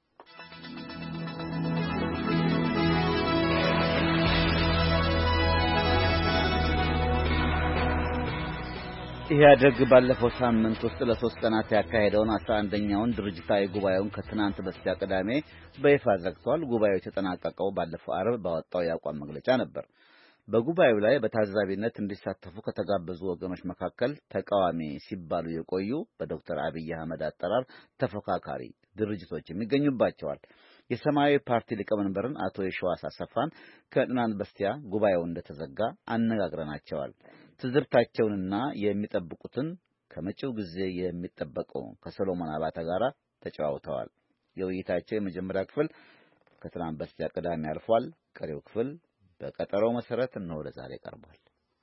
ኢህአደግ ባለፈው ሳምንት ውስጥ ለ3 ቀናት ያካሄደውን 11ኛውን ድርጅታዊ ጉባኤውን ከትናንት በስቲያ ቅዳሜ በይፋ ዘግቷል። ጉባኤው የተጠናቀቀው ባለፈው ዓርብ ባወጣው የአቋም መግለጫ ነበር። በጉባኤው ላይ በታዛቢነት እንዲሳተፉ ከተጋበዙ ወገኖች መካከል ተቃዋሚ ሲባሉ የቆዩ በዶክተር አብይ አህመድ አጠራር ተፎካካሪ ድርጅቶች የሚገኙባቸዋል። የሰማያዊ ፓርቲ ሊቀመንበርን አቶ የሸዋስ አሰፋን ከትናንት በስቲያ ጉባኤው እንደተዘጋ አነጋግረናቸዋል። ትዝብታቸውንና የሚጠብቁትን ከመጪው ጊዜ የሚጠበቀው ከሰሎሞን አባተ ጋር ተጨዋውተዋል። የውይይታቸው የመጀመሪያ ክፍል ከትናንት በስቲያ ቅዳሜ አልፏል። ቀሪው ክፍል በቀጠሮው መሰረት እነሆ ለዛሬ ቀርቧል።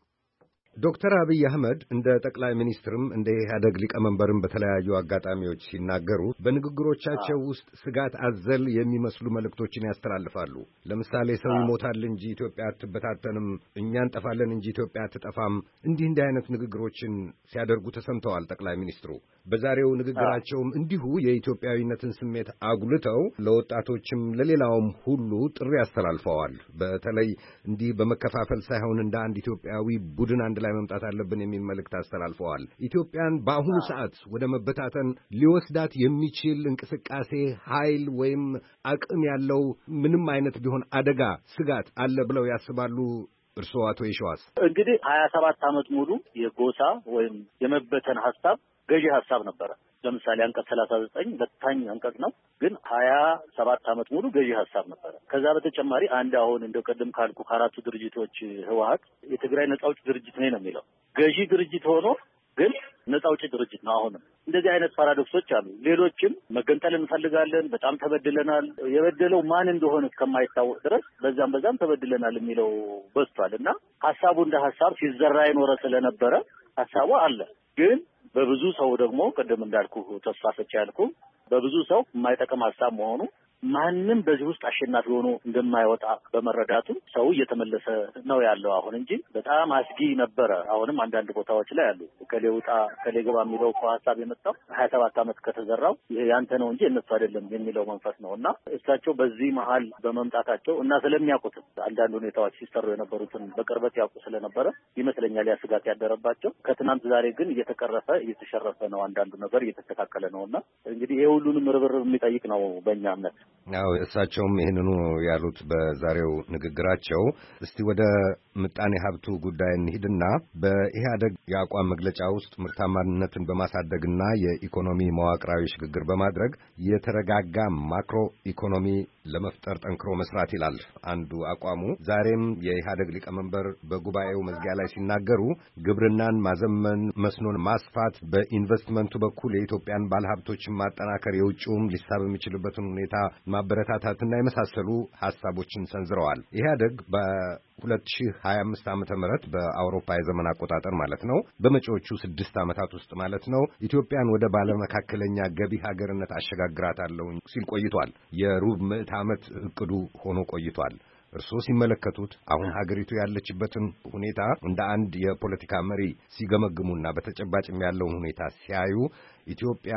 ዶክተር አብይ አህመድ እንደ ጠቅላይ ሚኒስትርም እንደ ኢህአደግ ሊቀመንበርም በተለያዩ አጋጣሚዎች ሲናገሩ በንግግሮቻቸው ውስጥ ስጋት አዘል የሚመስሉ መልእክቶችን ያስተላልፋሉ። ለምሳሌ ሰው ይሞታል እንጂ ኢትዮጵያ አትበታተንም፣ እኛ እንጠፋለን እንጂ ኢትዮጵያ አትጠፋም፣ እንዲህ አይነት ንግግሮችን ሲያደርጉ ተሰምተዋል ጠቅላይ ሚኒስትሩ። በዛሬው ንግግራቸውም እንዲሁ የኢትዮጵያዊነትን ስሜት አጉልተው ለወጣቶችም ለሌላውም ሁሉ ጥሪ አስተላልፈዋል። በተለይ እንዲህ በመከፋፈል ሳይሆን እንደ አንድ ኢትዮጵያዊ ቡድን አንድ ላይ መምጣት አለብን የሚል መልእክት አስተላልፈዋል። ኢትዮጵያን በአሁኑ ሰዓት ወደ መበታተን ሊወስዳት የሚችል እንቅስቃሴ ኃይል ወይም አቅም ያለው ምንም አይነት ቢሆን አደጋ ስጋት አለ ብለው ያስባሉ እርስዎ አቶ የሸዋስ? እንግዲህ 27 ዓመት ሙሉ የጎሳ ወይም የመበተን ሐሳብ ገዢ ሐሳብ ነበረ። ለምሳሌ አንቀጽ 39 በታኝ አንቀጽ ነው፣ ግን 27 ዓመት ሙሉ ገዢ ሐሳብ ነበረ። ከዛ በተጨማሪ አንድ አሁን እንደው ቀደም ካልኩ ከአራቱ ድርጅቶች ህወሓት የትግራይ ነጻ አውጪ ድርጅት ነው የሚለው ገዢ ድርጅት ሆኖ ግን ነጻ አውጪ ድርጅት ነው። አሁንም እንደዚህ አይነት ፓራዶክሶች አሉ። ሌሎችም መገንጠል እንፈልጋለን፣ በጣም ተበድለናል፣ የበደለው ማን እንደሆነ እስከማይታወቅ ድረስ በዛም ተበድለናል የሚለው በዝቷል እና ሐሳቡ እንደ ሐሳብ ሲዘራ የኖረ ስለነበረ ሐሳቡ አለ። ግን በብዙ ሰው ደግሞ ቀደም እንዳልኩ ተስፋ ሰጪ ያልኩ በብዙ ሰው የማይጠቅም ሐሳብ መሆኑ ማንም በዚህ ውስጥ አሸናፊ ሆኖ እንደማይወጣ በመረዳቱ ሰው እየተመለሰ ነው ያለው አሁን እንጂ በጣም አስጊ ነበረ። አሁንም አንዳንድ ቦታዎች ላይ አሉ ከሌውጣ ከሌገባ የሚለው ሐሳብ የመጣው 27 ዓመት ከተዘራው ይሄ ያንተ ነው እንጂ እነሱ አይደለም የሚለው መንፈስ ነውና እሳቸው በዚህ መሀል በመምጣታቸው እና ስለሚያውቁት አንዳንድ ሁኔታዎች ሲሰሩ የነበሩትን በቅርበት ያውቁ ስለነበረ ይመስለኛል ያ ስጋት ያደረባቸው። ከትናንት ዛሬ ግን እየተቀረፈ እየተሸረፈ ነው፣ አንዳንዱ ነገር እየተስተካከለ ነውና እንግዲህ ይሄ ሁሉንም ርብርብ የሚጠይቅ ነው በእኛ እምነት። አዎ እሳቸውም ይህንኑ ያሉት በዛሬው ንግግራቸው። እስቲ ወደ ምጣኔ ሀብቱ ጉዳይ እንሂድና በኢህአደግ የአቋም መግለጫ ውስጥ ምርታማነትን በማሳደግና የኢኮኖሚ መዋቅራዊ ሽግግር በማድረግ የተረጋጋ ማክሮ ኢኮኖሚ ለመፍጠር ጠንክሮ መስራት ይላል አንዱ አቋሙ። ዛሬም የኢህአደግ ሊቀመንበር በጉባኤው መዝጊያ ላይ ሲናገሩ ግብርናን ማዘመን፣ መስኖን ማስፋት፣ በኢንቨስትመንቱ በኩል የኢትዮጵያን ባለሀብቶችን ማጠናከር፣ የውጭውም ሊሳብ የሚችልበትን ሁኔታ ማበረታታትና የመሳሰሉ ሐሳቦችን ሰንዝረዋል። ኢህአደግ በ2025 ዓመተ ምህረት በአውሮፓ የዘመን አቆጣጠር ማለት ነው በመጪዎቹ 6 ዓመታት ውስጥ ማለት ነው ኢትዮጵያን ወደ ባለመካከለኛ ገቢ ሀገርነት አሸጋግራታለሁ ሲል ቆይቷል። የሩብ ምዕተ ዓመት እቅዱ ሆኖ ቆይቷል። እርስዎ ሲመለከቱት አሁን ሀገሪቱ ያለችበትን ሁኔታ እንደ አንድ የፖለቲካ መሪ ሲገመግሙና በተጨባጭም ያለውን ሁኔታ ሲያዩ ኢትዮጵያ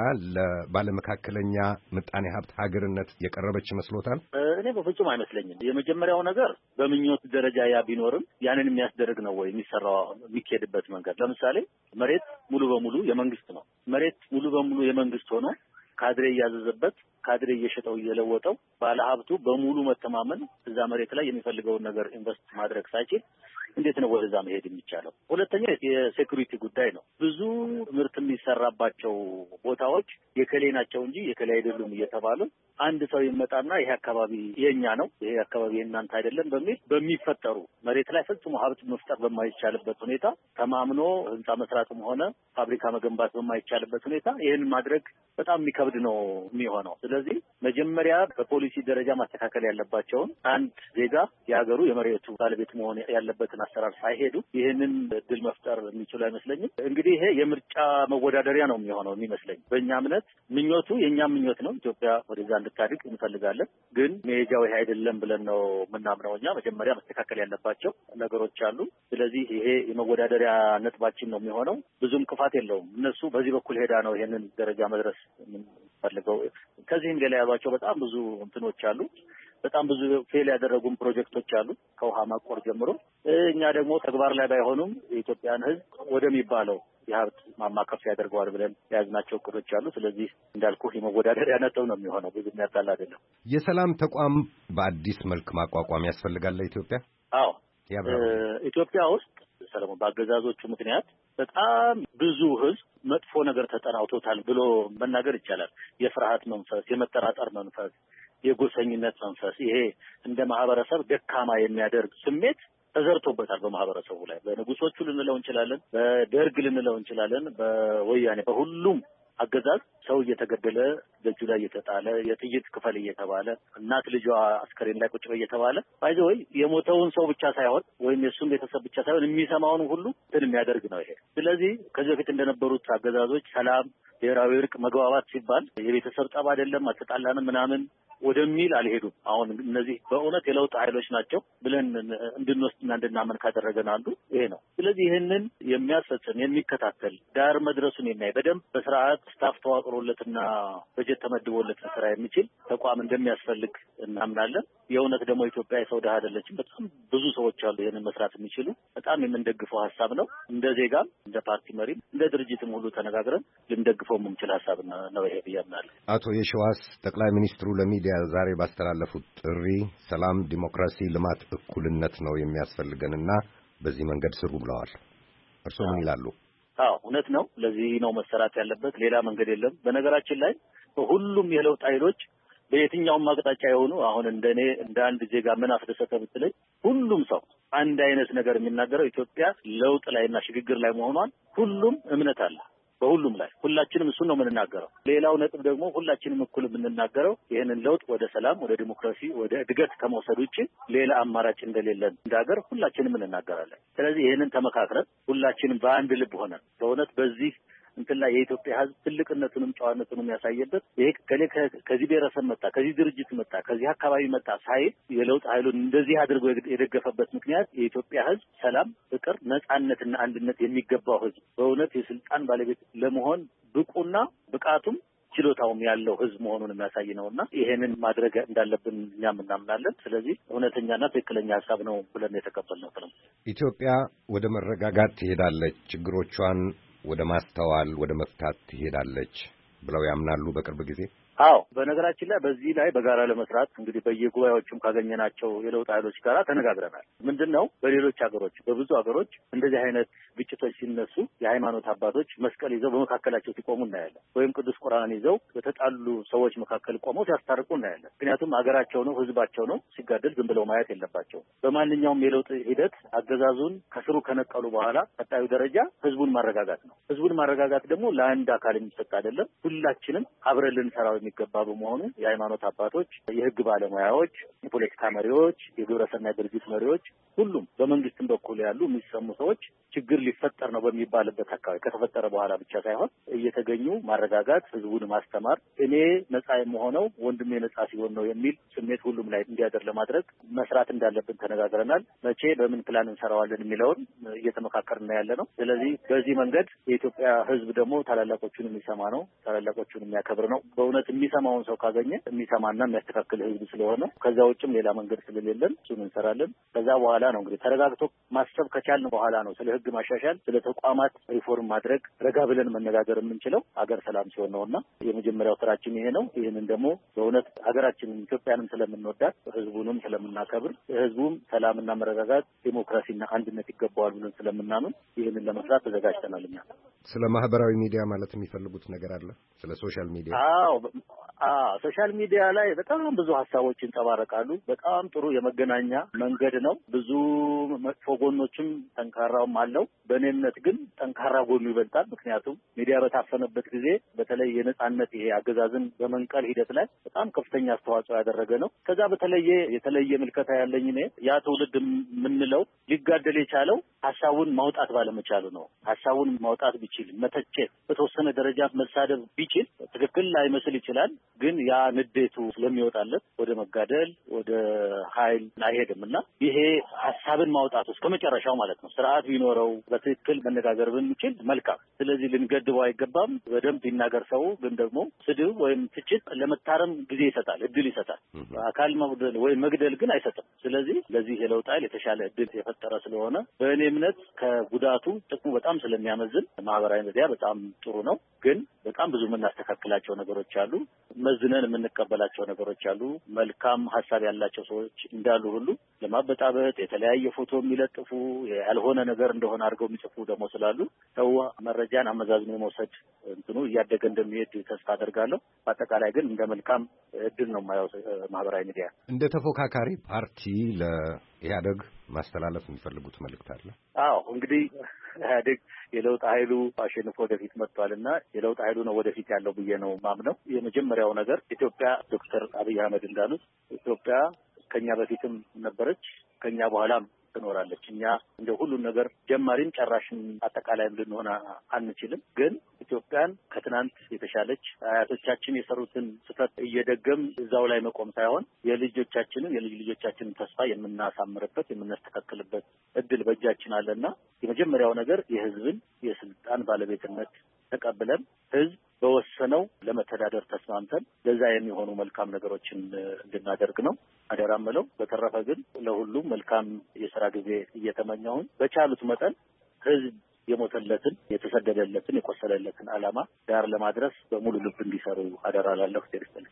ለባለመካከለኛ ምጣኔ ሀብት ሀገርነት የቀረበች ይመስሎታል? እኔ በፍጹም አይመስለኝም። የመጀመሪያው ነገር በምኞት ደረጃ ያ ቢኖርም ያንን የሚያስደርግ ነው ወይ የሚሰራው የሚካሄድበት መንገድ። ለምሳሌ መሬት ሙሉ በሙሉ የመንግስት ነው። መሬት ሙሉ በሙሉ የመንግስት ሆኖ ካድሬ እያዘዘበት ካድሬ እየሸጠው እየለወጠው ባለሀብቱ በሙሉ መተማመን እዛ መሬት ላይ የሚፈልገውን ነገር ኢንቨስት ማድረግ ሳይችል እንዴት ነው ወደዛ መሄድ የሚቻለው? ሁለተኛ የሴኩሪቲ ጉዳይ ነው። ብዙ ምርት የሚሰራባቸው ቦታዎች የከሌ ናቸው እንጂ የከሌ አይደሉም እየተባሉ አንድ ሰው ይመጣና ይሄ አካባቢ የኛ ነው፣ ይሄ አካባቢ የእናንተ አይደለም በሚል በሚፈጠሩ መሬት ላይ ፈጽሞ ሀብት መፍጠር በማይቻልበት ሁኔታ ተማምኖ ህንጻ መስራትም ሆነ ፋብሪካ መገንባት በማይቻልበት ሁኔታ ይህን ማድረግ በጣም የሚከብድ ነው የሚሆነው። ስለዚህ መጀመሪያ በፖሊሲ ደረጃ ማስተካከል ያለባቸውን አንድ ዜጋ የሀገሩ የመሬቱ ባለቤት መሆን ያለበትን አሰራር ሳይሄዱ ይህንን እድል መፍጠር የሚችሉ አይመስለኝም። እንግዲህ ይሄ የምርጫ መወዳደሪያ ነው የሚሆነው የሚመስለኝ። በእኛ እምነት ምኞቱ የእኛም ምኞት ነው። ኢትዮጵያ ወደዛ እንድታድግ እንፈልጋለን። ግን መሄጃው ይሄ አይደለም ብለን ነው የምናምነው። እኛ መጀመሪያ መስተካከል ያለባቸው ነገሮች አሉ። ስለዚህ ይሄ የመወዳደሪያ ነጥባችን ነው የሚሆነው። ብዙም ክፋት የለውም። እነሱ በዚህ በኩል ሄዳ ነው ይሄንን ደረጃ መድረስ የምንፈልገው። ከዚህም ሌላ ያሏቸው በጣም ብዙ እንትኖች አሉ። በጣም ብዙ ፌል ያደረጉም ፕሮጀክቶች አሉ ከውሃ ማቆር ጀምሮ። እኛ ደግሞ ተግባር ላይ ባይሆኑም የኢትዮጵያን ሕዝብ ወደሚባለው የሀብት ማማ ከፍ ያደርገዋል ብለን የያዝናቸው እቅዶች አሉ። ስለዚህ እንዳልኩ የመወዳደሪያ ነጥብ ነው የሚሆነው። ብዙ የሚያጣላ አይደለም። የሰላም ተቋም በአዲስ መልክ ማቋቋም ያስፈልጋል ለኢትዮጵያ? አዎ፣ ኢትዮጵያ ውስጥ ሰለሞን በአገዛዞቹ ምክንያት በጣም ብዙ ህዝብ መጥፎ ነገር ተጠናውቶታል ብሎ መናገር ይቻላል። የፍርሃት መንፈስ፣ የመጠራጠር መንፈስ፣ የጎሰኝነት መንፈስ፣ ይሄ እንደ ማህበረሰብ ደካማ የሚያደርግ ስሜት ተዘርቶበታል በማህበረሰቡ ላይ። በንጉሶቹ ልንለው እንችላለን፣ በደርግ ልንለው እንችላለን፣ በወያኔ በሁሉም አገዛዝ ሰው እየተገደለ ደጁ ላይ እየተጣለ የጥይት ክፈል እየተባለ እናት ልጇ አስከሬን ላይ ቁጭ እየተባለ ባይዘወይ የሞተውን ሰው ብቻ ሳይሆን ወይም የእሱም ቤተሰብ ብቻ ሳይሆን የሚሰማውን ሁሉ እንትን የሚያደርግ ነው ይሄ። ስለዚህ ከዚህ በፊት እንደነበሩት አገዛዞች ሰላም፣ ብሔራዊ እርቅ፣ መግባባት ሲባል የቤተሰብ ጠብ አይደለም አትጣላንም ምናምን ወደሚል አልሄዱም። አሁን እነዚህ በእውነት የለውጥ ኃይሎች ናቸው ብለን እንድንወስድና እንድናመን ካደረገን አንዱ ይሄ ነው። ስለዚህ ይህንን የሚያስፈጽም የሚከታተል ዳር መድረሱን የሚያይ በደንብ በስርዓት ስታፍ ተዋቅሮለትና በጀት ተመድቦለት ስራ የሚችል ተቋም እንደሚያስፈልግ እናምናለን። የእውነት ደግሞ ኢትዮጵያ የሰው ድሃ አይደለችም። በጣም ብዙ ሰዎች አሉ ይህንን መስራት የሚችሉ። በጣም የምንደግፈው ሀሳብ ነው። እንደ ዜጋም እንደ ፓርቲ መሪም እንደ ድርጅትም ሁሉ ተነጋግረን ልንደግፈው የምንችል ሀሳብ ነው ይሄ ብዬ አምናለሁ። አቶ የሸዋስ ጠቅላይ ሚኒስትሩ ለሚዲያ ዛሬ ባስተላለፉት ጥሪ ሰላም፣ ዲሞክራሲ፣ ልማት፣ እኩልነት ነው የሚያስፈልገንና በዚህ መንገድ ስሩ ብለዋል። እርስዎ ምን ይላሉ? አዎ እውነት ነው። ለዚህ ነው መሰራት ያለበት። ሌላ መንገድ የለም። በነገራችን ላይ ሁሉም የለውጥ ኃይሎች በየትኛውም አቅጣጫ የሆኑ አሁን እንደኔ እንደ አንድ ዜጋ ምን አስደሰተ ብትለኝ ሁሉም ሰው አንድ አይነት ነገር የሚናገረው ኢትዮጵያ ለውጥ ላይና ሽግግር ላይ መሆኗን ሁሉም እምነት አለ። በሁሉም ላይ ሁላችንም እሱን ነው የምንናገረው። ሌላው ነጥብ ደግሞ ሁላችንም እኩል የምንናገረው ይህንን ለውጥ ወደ ሰላም፣ ወደ ዲሞክራሲ፣ ወደ እድገት ከመውሰድ ውጭ ሌላ አማራጭ እንደሌለን እንደ ሀገር ሁላችንም እንናገራለን። ስለዚህ ይህንን ተመካክረን ሁላችንም በአንድ ልብ ሆነን በእውነት በዚህ እንትን ላይ የኢትዮጵያ ሕዝብ ትልቅነቱንም ጨዋነቱንም ያሳየበት ይሄ ከዚህ ብሔረሰብ መጣ፣ ከዚህ ድርጅት መጣ፣ ከዚህ አካባቢ መጣ ሳይል የለውጥ ኃይሉን እንደዚህ አድርጎ የደገፈበት ምክንያት የኢትዮጵያ ሕዝብ ሰላም፣ ፍቅር፣ ነጻነትና አንድነት የሚገባው ሕዝብ በእውነት የስልጣን ባለቤት ለመሆን ብቁና ብቃቱም ችሎታውም ያለው ሕዝብ መሆኑን የሚያሳይ ነውና ይሄንን ማድረግ እንዳለብን እኛም እናምናለን። ስለዚህ እውነተኛና ትክክለኛ ሀሳብ ነው ብለን የተቀበልነው። ኢትዮጵያ ወደ መረጋጋት ትሄዳለች፣ ችግሮቿን ወደ ማስተዋል ወደ መፍታት ትሄዳለች ብለው ያምናሉ? በቅርብ ጊዜ አዎ በነገራችን ላይ በዚህ ላይ በጋራ ለመስራት እንግዲህ በየጉባኤዎቹም ካገኘናቸው የለውጥ ኃይሎች ጋር ተነጋግረናል። ምንድነው በሌሎች ሀገሮች በብዙ ሀገሮች እንደዚህ አይነት ግጭቶች ሲነሱ የሃይማኖት አባቶች መስቀል ይዘው በመካከላቸው ሲቆሙ እናያለን። ወይም ቅዱስ ቁርአን ይዘው በተጣሉ ሰዎች መካከል ቆመው ሲያስታርቁ እናያለን። ምክንያቱም ሀገራቸው ነው፣ ህዝባቸው ነው። ሲጋደል ዝም ብለው ማየት የለባቸውም። በማንኛውም የለውጥ ሂደት አገዛዙን ከስሩ ከነቀሉ በኋላ ቀጣዩ ደረጃ ህዝቡን ማረጋጋት ነው። ህዝቡን ማረጋጋት ደግሞ ለአንድ አካል የሚሰጥ አይደለም። ሁላችንም አብረን ልንሰራው የሚገባ በመሆኑ የሃይማኖት አባቶች፣ የህግ ባለሙያዎች፣ የፖለቲካ መሪዎች፣ የግብረሰናይ ድርጅት መሪዎች፣ ሁሉም በመንግስትም በኩል ያሉ የሚሰሙ ሰዎች ችግር ሊፈጠር ነው በሚባልበት አካባቢ ከተፈጠረ በኋላ ብቻ ሳይሆን እየተገኙ ማረጋጋት፣ ህዝቡን ማስተማር፣ እኔ ነጻ የምሆነው ወንድሜ ነጻ ሲሆን ነው የሚል ስሜት ሁሉም ላይ እንዲያደር ለማድረግ መስራት እንዳለብን ተነጋግረናል። መቼ በምን ፕላን እንሰራዋለን የሚለውን እየተመካከርን ያለ ነው። ስለዚህ በዚህ መንገድ የኢትዮጵያ ህዝብ ደግሞ ታላላቆቹን የሚሰማ ነው፣ ታላላቆቹን የሚያከብር ነው። በእውነት የሚሰማውን ሰው ካገኘ የሚሰማና የሚያስተካክል ህዝብ ስለሆነ ከዛ ውጭም ሌላ መንገድ ስለሌለን እሱን እንሰራለን። ከዛ በኋላ ነው እንግዲህ ተረጋግቶ ማሰብ ከቻልን በኋላ ነው ስለ ህግ ማሻሻል፣ ስለ ተቋማት ሪፎርም ማድረግ ረጋ ብለን መነጋገር የምንችለው አገር ሰላም ሲሆን ነውና የመጀመሪያው ስራችን ይሄ ነው። ይህንን ደግሞ በእውነት ሀገራችንን ኢትዮጵያንም ስለምንወዳት ህዝቡንም ስለምናከብር ህዝቡም ሰላምና መረጋጋት፣ ዴሞክራሲና አንድነት ይገባዋል ብለን ስለምናምን ይህንን ለመስራት ተዘጋጅተናል። እኛ ስለ ማህበራዊ ሚዲያ ማለት የሚፈልጉት ነገር አለ? ስለ ሶሻል ሚዲያ? ሶሻል ሚዲያ ላይ በጣም ብዙ ሀሳቦች ይንጸባረቃሉ። በጣም ጥሩ የመገናኛ መንገድ ነው። ብዙ መጥፎ ጎኖችም ጠንካራውም አለው። በእኔ እምነት ግን ጠንካራ ጎኑ ይበልጣል። ምክንያቱም ሚዲያ በታፈነበት ጊዜ በተለይ የነጻነት ይሄ አገዛዝን በመንቀል ሂደት ላይ በጣም ከፍተኛ አስተዋጽኦ ያደረገ ነው። ከዛ የተለየ ምልከታ ያለኝ እኔ ያ ትውልድ የምንለው ሊጋደል የቻለው ሀሳቡን ማውጣት ባለመቻሉ ነው። ሀሳቡን ማውጣት ቢችል መተቸት፣ በተወሰነ ደረጃ መሳደብ ቢችል ትክክል ላይመስል ይችላል። ግን ያ ንዴቱ ስለሚወጣለት ወደ መጋደል ወደ ኃይል አይሄድም እና ይሄ ሀሳብን ማውጣት እስከ መጨረሻው ማለት ነው ስርዓት ቢኖረው በትክክል መነጋገር ብንችል መልካም። ስለዚህ ልንገድበው አይገባም። በደንብ ይናገር ሰው። ግን ደግሞ ስድብ ወይም ትችት ለመታረም ጊዜ ይሰጣል፣ እድል ይሰጣል። አካል መግደል ወይም መግደል ግን አይሰጥም። ስለዚህ ለዚህ የለውጥ ኃይል የተሻለ እድል የፈጠረ ስለሆነ በእኔ እምነት ከጉዳቱ ጥቅሙ በጣም ስለሚያመዝን ማህበራዊ ሚዲያ በጣም ጥሩ ነው። ግን በጣም ብዙ የምናስተካክላቸው ነገሮች አሉ። መዝነን የምንቀበላቸው ነገሮች አሉ። መልካም ሀሳብ ያላቸው ሰዎች እንዳሉ ሁሉ ለማበጣበጥ የተለያየ ፎቶ የሚለጥፉ ያልሆነ ነገር እንደሆነ አድርገው የሚጽፉ ደግሞ ስላሉ ሰው መረጃን አመዛዝኖ መውሰድ እንትኑ እያደገ እንደሚሄድ ተስፋ አደርጋለሁ። በአጠቃላይ ግን እንደ መልካም እድል ነው የማየው ማህበራዊ ሚዲያ። እንደ ተፎካካሪ ፓርቲ ለኢህአደግ ማስተላለፍ የሚፈልጉት መልእክት አለ? አዎ እንግዲህ ኢህአዴግ የለውጥ ኃይሉ አሸንፎ ወደፊት መጥቷልና የለውጥ ኃይሉ ነው ወደፊት ያለው ብዬ ነው ማምነው። የመጀመሪያው ነገር ኢትዮጵያ ዶክተር አብይ አህመድ እንዳሉት ኢትዮጵያ ከኛ በፊትም ነበረች፣ ከኛ በኋላም ትኖራለች። እኛ እንደ ሁሉን ነገር ጀማሪም ጨራሽም አጠቃላይም ልንሆን አንችልም። ግን ኢትዮጵያን ከትናንት የተሻለች አያቶቻችን የሰሩትን ስህተት እየደገም እዛው ላይ መቆም ሳይሆን የልጅ ልጆቻችንን ተስፋ የምናሳምርበት የምናስተካክልበት እድል በእጃችን አለና የመጀመሪያው ነገር የህዝብን የስልጣን ባለቤትነት ተቀብለን ህዝብ በወሰነው ለመተዳደር ተስማምተን ለዛ የሚሆኑ መልካም ነገሮችን እንድናደርግ ነው አደራ ምለው። በተረፈ ግን ለሁሉም መልካም የሥራ ጊዜ እየተመኘሁኝ በቻሉት መጠን ህዝብ የሞተለትን የተሰደደለትን የቆሰለለትን ዓላማ ዳር ለማድረስ በሙሉ ልብ እንዲሰሩ አደራ ላለሁ።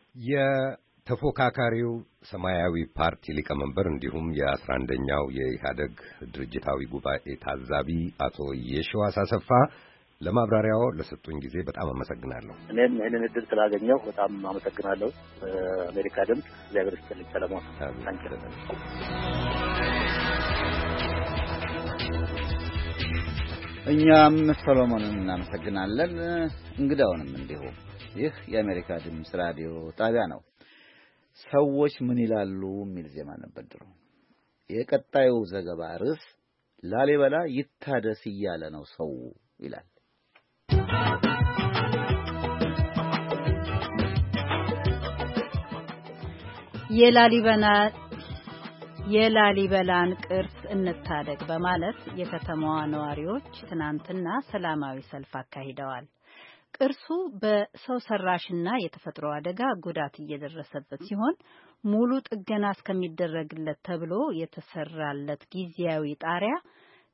የተፎካካሪው ሰማያዊ ፓርቲ ሊቀመንበር እንዲሁም የ11ኛው የኢህአደግ ድርጅታዊ ጉባኤ ታዛቢ አቶ የሺዋስ አሰፋ ለማብራሪያው ለሰጡኝ ጊዜ በጣም አመሰግናለሁ። እኔም ይህንን እድል ስላገኘሁ በጣም አመሰግናለሁ። አሜሪካ ድምፅ እግዚአብሔር ይስጥልኝ። ሰለሞን ታንከረተ እኛም ሰሎሞንን እናመሰግናለን። እንግዳውንም እንዲሁ። ይህ የአሜሪካ ድምፅ ራዲዮ ጣቢያ ነው። ሰዎች ምን ይላሉ የሚል ዜማ ነበር ድሮ። የቀጣዩ ዘገባ ርዕስ ላሊበላ ይታደስ እያለ ነው ሰው ይላል። የላሊበላን ቅርስ እንታደግ በማለት የከተማዋ ነዋሪዎች ትናንትና ሰላማዊ ሰልፍ አካሂደዋል። ቅርሱ በሰው ሰራሽና የተፈጥሮ አደጋ ጉዳት እየደረሰበት ሲሆን ሙሉ ጥገና እስከሚደረግለት ተብሎ የተሰራለት ጊዜያዊ ጣሪያ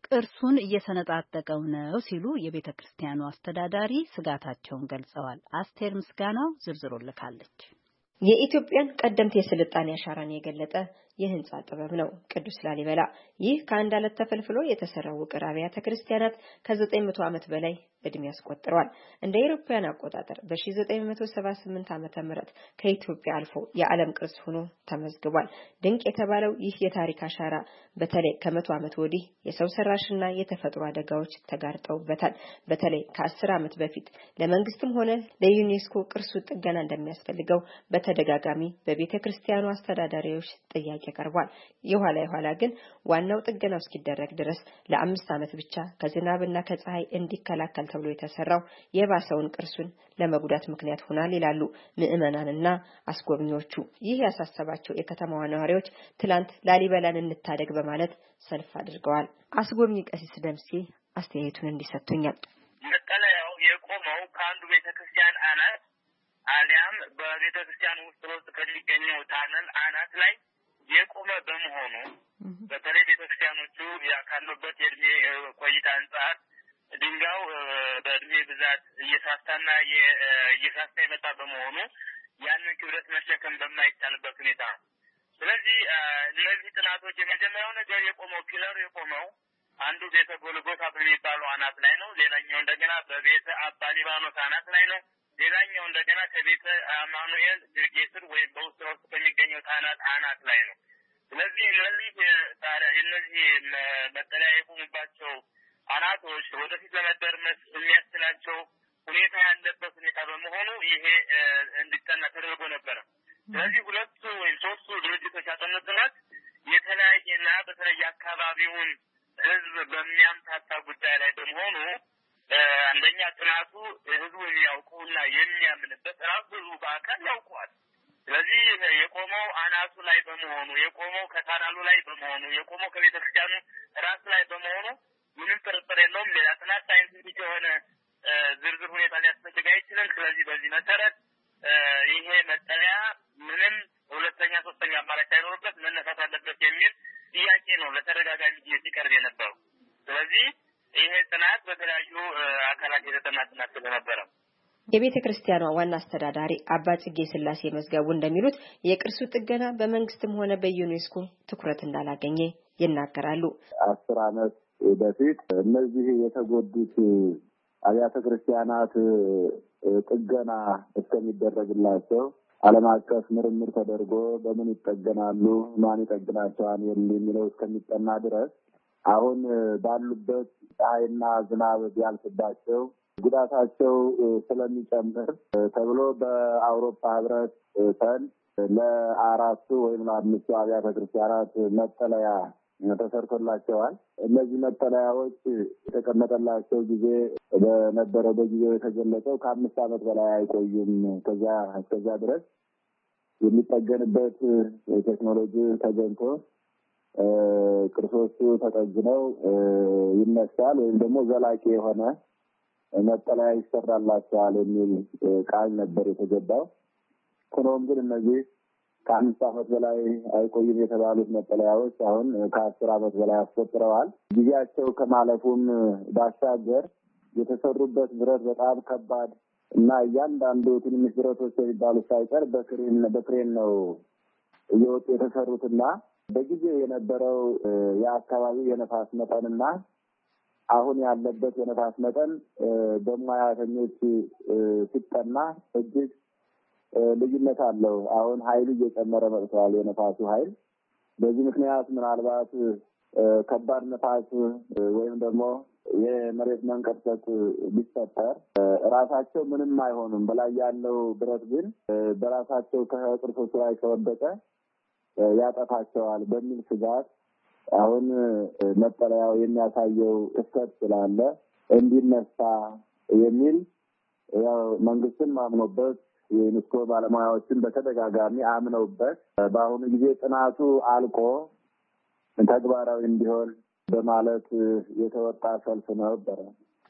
ቅርሱን እየሰነጣጠቀው ነው ሲሉ የቤተ ክርስቲያኑ አስተዳዳሪ ስጋታቸውን ገልጸዋል። አስቴር ምስጋናው ዝርዝሩ ልካለች። የኢትዮጵያን ቀደምት የስልጣኔ አሻራን የገለጠ የህንጻ ጥበብ ነው ቅዱስ ላሊበላ። ይህ ከአንድ አለት ተፈልፍሎ የተሰራው ውቅር አብያተ ክርስቲያናት ከ900 ዓመት በላይ እድሜ ያስቆጥረዋል። እንደ አውሮፓውያን አቆጣጠር በ1978 ዓመተ ምህረት ከኢትዮጵያ አልፎ የዓለም ቅርስ ሆኖ ተመዝግቧል። ድንቅ የተባለው ይህ የታሪክ አሻራ በተለይ ከ100 ዓመት ወዲህ የሰው ሰራሽና የተፈጥሮ አደጋዎች ተጋርጠውበታል። በተለይ ከ10 ዓመት በፊት ለመንግስትም ሆነ ለዩኔስኮ ቅርሱ ጥገና እንደሚያስፈልገው በተደጋጋሚ በቤተ ክርስቲያኑ አስተዳዳሪዎች ጥያቄ ቀርቧል። የኋላ ግን ዋናው ጥገናው እስኪደረግ ድረስ ለ5 ዓመት ብቻ ከዝናብና ከፀሐይ እንዲከላከል ተብሎ የተሰራው የባሰውን ቅርሱን ለመጉዳት ምክንያት ሆኗል ይላሉ ምዕመናንና አስጎብኚዎቹ። ይህ ያሳሰባቸው የከተማዋ ነዋሪዎች ትላንት ላሊበላን እንታደግ በማለት ሰልፍ አድርገዋል። አስጎብኚ ቀሲስ ደምሴ አስተያየቱን እንዲሰጡኛል። መጠለያው የቆመው ከአንዱ ቤተክርስቲያን አናት አሊያም በቤተክርስቲያን ውስጥ ከሚገኘው ታነል አናት ላይ የቆመ በመሆኑ በተለይ ቤተክርስቲያኖቹ ያካሉበት የእድሜ ቆይታ አንጻር ድንጋዩ በእድሜ ብዛት እየሳሳና እየሳሳ የመጣ በመሆኑ ያንን ክብደት መሸከም በማይቻልበት ሁኔታ፣ ስለዚህ እነዚህ ጥናቶች የመጀመሪያው ነገር የቆመው ፒለሩ የቆመው አንዱ ቤተ ጎልጎታ በሚባለው አናት ላይ ነው። ሌላኛው እንደገና በቤተ አባ ሊባኖስ አናት ላይ ነው። ሌላኛው እንደገና ከቤተ አማኑኤል ጌስር ወይም በውስጥ ከሚገኘው ታናት አናት ላይ ነው። ስለዚህ እነዚህ መጠለያ የቆሙባቸው አናቶች ወደፊት ለመደርመስ የሚያስችላቸው ሁኔታ ያለበት ሁኔታ በመሆኑ ይሄ እንዲጠና ተደርጎ ነበረ። ስለዚህ ሁለቱ ወይም ሶስቱ ድርጅቶች ያጠኑት ጥናት የተለያየና በተለይ አካባቢውን ሕዝብ በሚያምታታ ጉዳይ ላይ በመሆኑ አንደኛ ጥናቱ ህዝቡ የሚያውቀውና የሚያምንበት ራሱ ህዝቡ በአካል ያውቀዋል። ስለዚህ የቆመው አናቱ ላይ በመሆኑ የቆመው ከታናሉ ላይ በመሆኑ የቆመው ከቤተክርስቲያኑ ራስ ላይ በመሆኑ ምንም ጥርጥር የለውም ሌላ ጥናት ሳይንቲፊክ የሆነ ዝርዝር ሁኔታ ሊያስፈልግ አይችልም። ስለዚህ በዚህ መሰረት ይሄ መጠለያ ምንም ሁለተኛ ሶስተኛ አማራጭ ሳይኖርበት መነሳት አለበት የሚል ጥያቄ ነው ለተደጋጋሚ ጊዜ ሲቀርብ የነበረው። ስለዚህ ይሄ ጥናት በተለያዩ አካላት የተጠና ጥናት ስለነበረ የቤተ ክርስቲያኗ ዋና አስተዳዳሪ አባ ጽጌ ስላሴ መዝገቡ እንደሚሉት የቅርሱ ጥገና በመንግስትም ሆነ በዩኔስኮ ትኩረት እንዳላገኘ ይናገራሉ። 10 ዓመት በፊት እነዚህ የተጎዱት አብያተ ክርስቲያናት ጥገና እስከሚደረግላቸው ዓለም አቀፍ ምርምር ተደርጎ በምን ይጠገናሉ፣ ማን ይጠግናቸዋል የሚለው እስከሚጠና ድረስ አሁን ባሉበት ፀሐይና ዝናብ ቢያልፍባቸው ጉዳታቸው ስለሚጨምር ተብሎ በአውሮፓ ህብረት ፈንድ ለ4 ወይም ለ5 አብያተ ክርስቲያናት መጠለያ ተሰርቶላቸዋል። እነዚህ መጠለያዎች የተቀመጠላቸው ጊዜ በነበረው በጊዜው የተገለጸው ከ5 ዓመት በላይ አይቆዩም። ከዛ ድረስ የሚጠገንበት ቴክኖሎጂ ተገኝቶ ቅርሶቹ ተጠግነው ይነሳል ወይም ደግሞ ዘላቂ የሆነ መጠለያ ይሰራላቸዋል የሚል ቃል ነበር የተገባው። ሆኖም ግን እነዚህ ከ5 ዓመት በላይ አይቆይም የተባሉት መጠለያዎች አሁን ከ10 ዓመት በላይ አስቆጥረዋል። ጊዜያቸው ከማለፉም ባሻገር የተሰሩበት ብረት በጣም ከባድ እና እያንዳንዱ ትንሽ ብረቶች የሚባሉት ሳይቀር በክሬን ነው እየወጡ የተሰሩትና በጊዜው የነበረው የአካባቢው የነፋስ መጠንና አሁን ያለበት የነፋስ መጠን በሙያተኞች ሲጠና እጅግ ልዩነት አለው። አሁን ኃይሉ እየጨመረ መጥቷል፣ የነፋሱ ኃይል። በዚህ ምክንያት ምናልባት ከባድ ነፋስ ወይም ደግሞ የመሬት መንቀጥቀጥ ቢፈጠር ራሳቸው ምንም አይሆኑም። በላይ ያለው ብረት ግን በራሳቸው ከቅርሶቹ ላይ ከወደቀ ያጠፋቸዋል በሚል ስጋት አሁን መጠለያው የሚያሳየው ክስተት ስላለ እንዲነሳ የሚል ያው መንግስትም አምኖበት የዩኔስኮ ባለሙያዎችን በተደጋጋሚ አምነውበት በአሁኑ ጊዜ ጥናቱ አልቆ ተግባራዊ እንዲሆን በማለት የተወጣ ሰልፍ ነበር።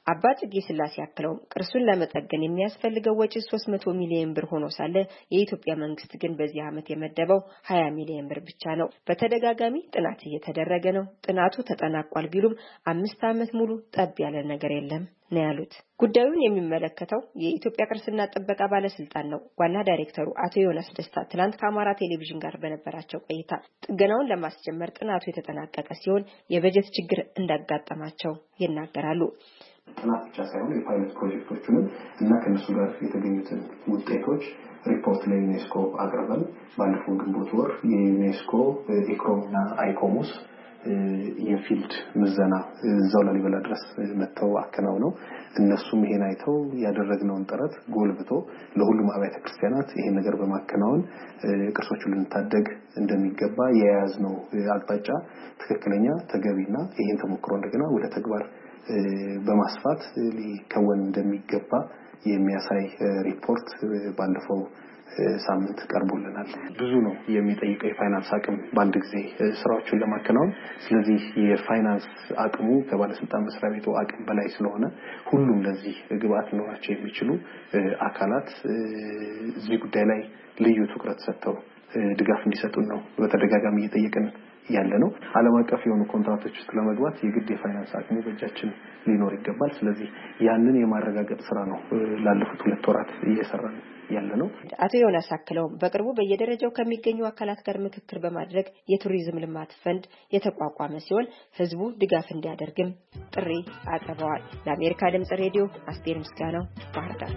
አባ ጽጌ ስላሴ ያክለውም ቅርሱን ለመጠገን የሚያስፈልገው ወጪ 300 ሚሊዮን ብር ሆኖ ሳለ የኢትዮጵያ መንግስት ግን በዚህ ዓመት የመደበው 20 ሚሊዮን ብር ብቻ ነው። በተደጋጋሚ ጥናት እየተደረገ ነው። ጥናቱ ተጠናቋል ቢሉም 5 ዓመት ሙሉ ጠብ ያለ ነገር የለም ነው ያሉት። ጉዳዩን የሚመለከተው የኢትዮጵያ ቅርስና ጥበቃ ባለስልጣን ነው። ዋና ዳይሬክተሩ አቶ ዮናስ ደስታ ትላንት ከአማራ ቴሌቪዥን ጋር በነበራቸው ቆይታ ጥገናውን ለማስጀመር ጥናቱ የተጠናቀቀ ሲሆን የበጀት ችግር እንዳጋጠማቸው ይናገራሉ። ጥናት ብቻ ሳይሆን የፓይለት ፕሮጀክቶቹንም እና ከነሱ ጋር የተገኙትን ውጤቶች ሪፖርት ለዩኔስኮ አቅርበን ባለፈው ግንቦት ወር የዩኔስኮ ኢክሮምና አይኮሞስ የፊልድ ምዘና እዛው ላሊበላ ድረስ መተው አከናውነው እነሱም ይሄን አይተው ያደረግነውን ጥረት ጎልብቶ ለሁሉም አብያተ ክርስቲያናት ይሄን ነገር በማከናወን ቅርሶቹን ልንታደግ እንደሚገባ የያዝነው አቅጣጫ ትክክለኛ ተገቢና ይሄን ተሞክሮ እንደገና ወደ ተግባር በማስፋት ሊከወን እንደሚገባ የሚያሳይ ሪፖርት ባለፈው ሳምንት ቀርቦልናል። ብዙ ነው የሚጠይቀው የፋይናንስ አቅም በአንድ ጊዜ ስራዎችን ለማከናወን። ስለዚህ የፋይናንስ አቅሙ ከባለስልጣን መስሪያ ቤቱ አቅም በላይ ስለሆነ ሁሉም ለዚህ ግብአት ሊኖራቸው የሚችሉ አካላት እዚህ ጉዳይ ላይ ልዩ ትኩረት ሰጥተው ድጋፍ እንዲሰጡን ነው በተደጋጋሚ እየጠየቅን ያለ ነው። ዓለም አቀፍ የሆኑ ኮንትራክቶች ውስጥ ለመግባት የግድ የፋይናንስ አቅሙ በእጃችን ሊኖር ይገባል። ስለዚህ ያንን የማረጋገጥ ስራ ነው ላለፉት 2 ወራት እየሰራን ያለ ነው። አቶ ዮናስ አክለው በቅርቡ በየደረጃው ከሚገኙ አካላት ጋር ምክክር በማድረግ የቱሪዝም ልማት ፈንድ የተቋቋመ ሲሆን ህዝቡ ድጋፍ እንዲያደርግም ጥሪ አቅርበዋል። ለአሜሪካ ድምጽ ሬዲዮ አስቴር ምስጋናው ባህር ዳር።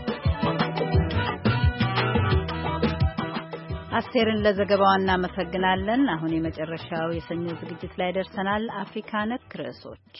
አስቴርን ለዘገባው እናመሰግናለን። አሁን የመጨረሻው የሰኞ ዝግጅት ላይ ደርሰናል። አፍሪካ ነክ ርዕሶች።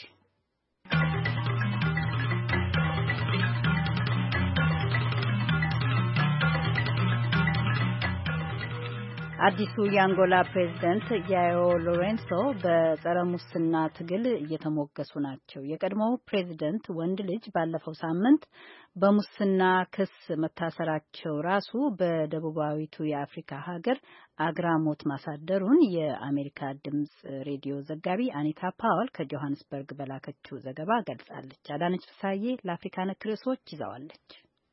አዲሱ የአንጎላ ፕሬዝዳንት ጃዮ ሎሬንሶ በጸረ ሙስና ትግል እየተሞገሱ ናቸው። የቀድሞው ፕሬዝዳንት ወንድ ልጅ ባለፈው ሳምንት በሙስና ክስ መታሰራቸው ራሱ በደቡባዊቱ የአፍሪካ ሀገር አግራሞት ማሳደሩን የአሜሪካ ድምጽ ሬዲዮ ዘጋቢ አኒታ ፓውል ከጆሃንስበርግ በላከችው ዘገባ ገልጻለች። አዳነች ፍሳዬ ለአፍሪካ ነክ ርዕሶች ይዛዋለች።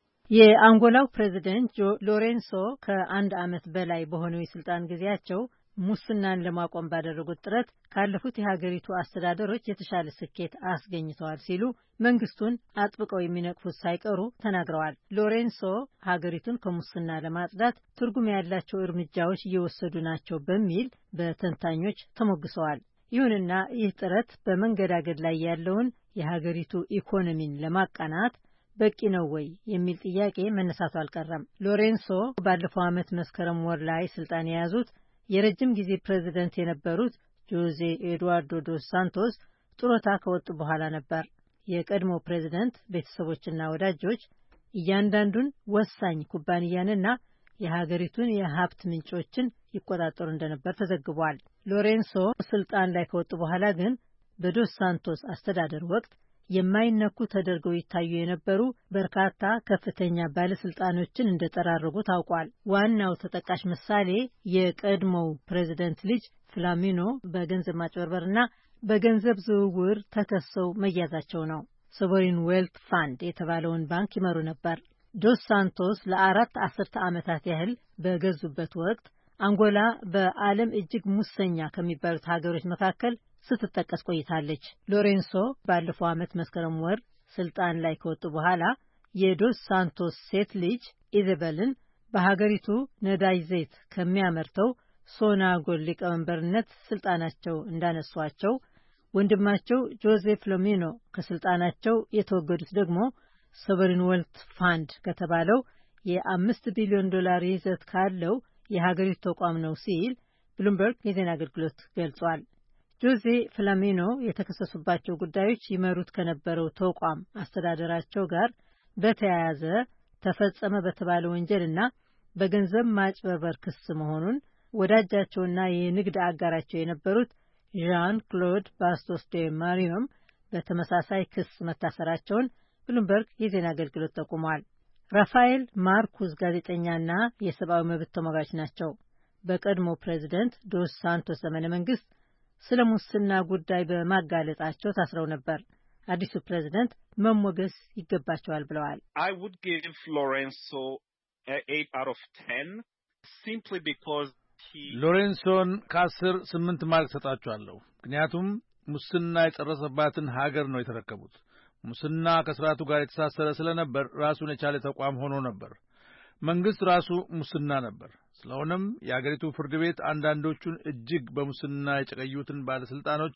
የአንጎላው ፕሬዝዳንት ጆ ሎሬንሶ ከ1 ዓመት በላይ በሆነው የስልጣን ጊዜያቸው ሙስናን ለማቆም ባደረጉት ጥረት ካለፉት የሀገሪቱ አስተዳደሮች የተሻለ ስኬት አስገኝተዋል ሲሉ መንግስቱን አጥብቀው የሚነቅፉት ሳይቀሩ ተናግረዋል። ሎሬንሶ ሀገሪቱን ከሙስና ለማጽዳት ትርጉም ያላቸው እርምጃዎች እየወሰዱ ናቸው በሚል በተንታኞች ተሞግሰዋል። ይሁንና ይህ ጥረት በመንገዳገድ ላይ ያለውን የሀገሪቱ ኢኮኖሚን ለማቃናት በቂ ነው ወይ የሚል ጥያቄ መነሳቱ አልቀረም። ሎሬንሶ ባለፈው ዓመት መስከረም ወር ላይ ስልጣን የያዙት የረጅም ጊዜ ፕሬዝዳንት የነበሩት ጆዜ ኤድዋርዶ ዶስ ሳንቶስ ጡረታ ከወጡ በኋላ ነበር። የቀድሞ ፕሬዝዳንት ቤተሰቦችና ወዳጆች እያንዳንዱን ወሳኝ ኩባንያንና የሀገሪቱን የሀብት ምንጮችን ይቆጣጠሩ እንደነበር ተዘግቧል። ሎሬንሶ ስልጣን ላይ ከወጡ በኋላ ግን በዶስ ሳንቶስ አስተዳደር ወቅት የማይነኩ ተደርገው ይታዩ የነበሩ በርካታ ከፍተኛ ባለስልጣኖችን እንደጠራረጉ ታውቋል። ዋናው ተጠቃሽ ምሳሌ የቀድሞው ፕሬዝዳንት ልጅ ፍላሚኖ በገንዘብ ማጭበርበርና በገንዘብ ዝውውር ተከሰው መያዛቸው ነው። ሶቨሪን ዌልት ፋንድ የተባለውን ባንክ ይመሩ ነበር። ዶስ ሳንቶስ ለ4 አስርተ ዓመታት ያህል በገዙበት ወቅት አንጎላ በዓለም እጅግ ሙሰኛ ከሚባሉት ሀገሮች መካከል ስትጠቀስ ቆይታለች። ሎሬንሶ ባለፈው ዓመት መስከረም ወር ስልጣን ላይ ከወጡ በኋላ የዶስ ሳንቶስ ሴት ልጅ ኢዛቤልን በሀገሪቱ ነዳጅ ዘይት ከሚያመርተው ሶናጎል ሊቀመንበርነት ስልጣናቸው እንዳነሷቸው፣ ወንድማቸው ጆዜ ፍሎሚኖ ከስልጣናቸው የተወገዱት ደግሞ ሶቨሪን ዌልት ፋንድ ከተባለው $5 ቢሊዮን ይዘት ካለው የሀገሪቱ ተቋም ነው ሲል ብሉምበርግ የዜና አገልግሎት ገልጿል። ጆዜ ፍላሚኖ የተከሰሱባቸው ጉዳዮች ይመሩት ከነበረው ተቋም አስተዳደራቸው ጋር በተያያዘ ተፈጸመ በተባለ ወንጀልና በገንዘብ ማጭበርበር ክስ መሆኑን ወዳጃቸውና የንግድ አጋራቸው የነበሩት ዣን ክሎድ ባስቶስ ዴ ማሪዮም በተመሳሳይ ክስ መታሰራቸውን ብሉምበርግ የዜና አገልግሎት ጠቁሟል። ራፋኤል ማርኩዝ ጋዜጠኛና የሰብአዊ መብት ተሟጋች ናቸው። በቀድሞ ፕሬዝዳንት ዶስ ሳንቶስ ዘመነ መንግስት ስለ ሙስና ጉዳይ በማጋለጣቸው ታስረው ነበር። አዲሱ ፕሬዝዳንት መሞገስ ይገባቸዋል ብለዋል። I would give Lorenzo 8 out of 10 simply because ሎሬንሶን ከ10 8 ማርክ ሰጣቸዋለሁ። ምክንያቱም ሙስና የጨረሰባትን ሀገር ነው የተረከቡት። ሙስና ከስርዓቱ ጋር የተሳሰረ ስለነበር ራሱን የቻለ ተቋም ሆኖ ነበር። መንግስት ራሱ ሙስና ነበር። ስለሆነም የአገሪቱ ፍርድ ቤት አንዳንዶቹን እጅግ በሙስና የጨቀዩትን ባለስልጣኖች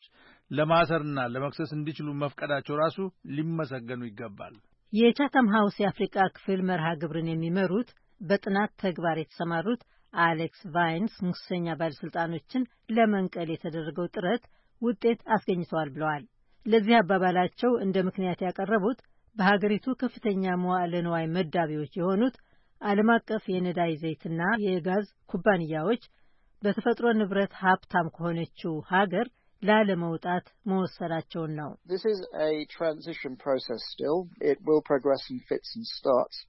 ለማሰርና ለመክሰስ እንዲችሉ መፍቀዳቸው ራሱ ሊመሰገኑ ይገባል። የቻተም ሃውስ የአፍሪካ ክፍል መርሃ ግብርን የሚመሩት በጥናት ተግባር የተሰማሩት አሌክስ ቫይንስ ሙሰኛ ባለስልጣኖችን ለመንቀል የተደረገው ጥረት ውጤት አስገኝተዋል ብለዋል። ለዚህ አባባላቸው እንደ ምክንያት ያቀረቡት በሀገሪቱ ከፍተኛ መዋዕለ ንዋይ መዳቢዎች የሆኑት ዓለም አቀፍ የነዳጅ ዘይትና የጋዝ ኩባንያዎች በተፈጥሮ ንብረት ሀብታም ከሆነችው ሀገር ላለመውጣት መወሰናቸውን ነው። This is a transition process still. It will progress in fits and starts.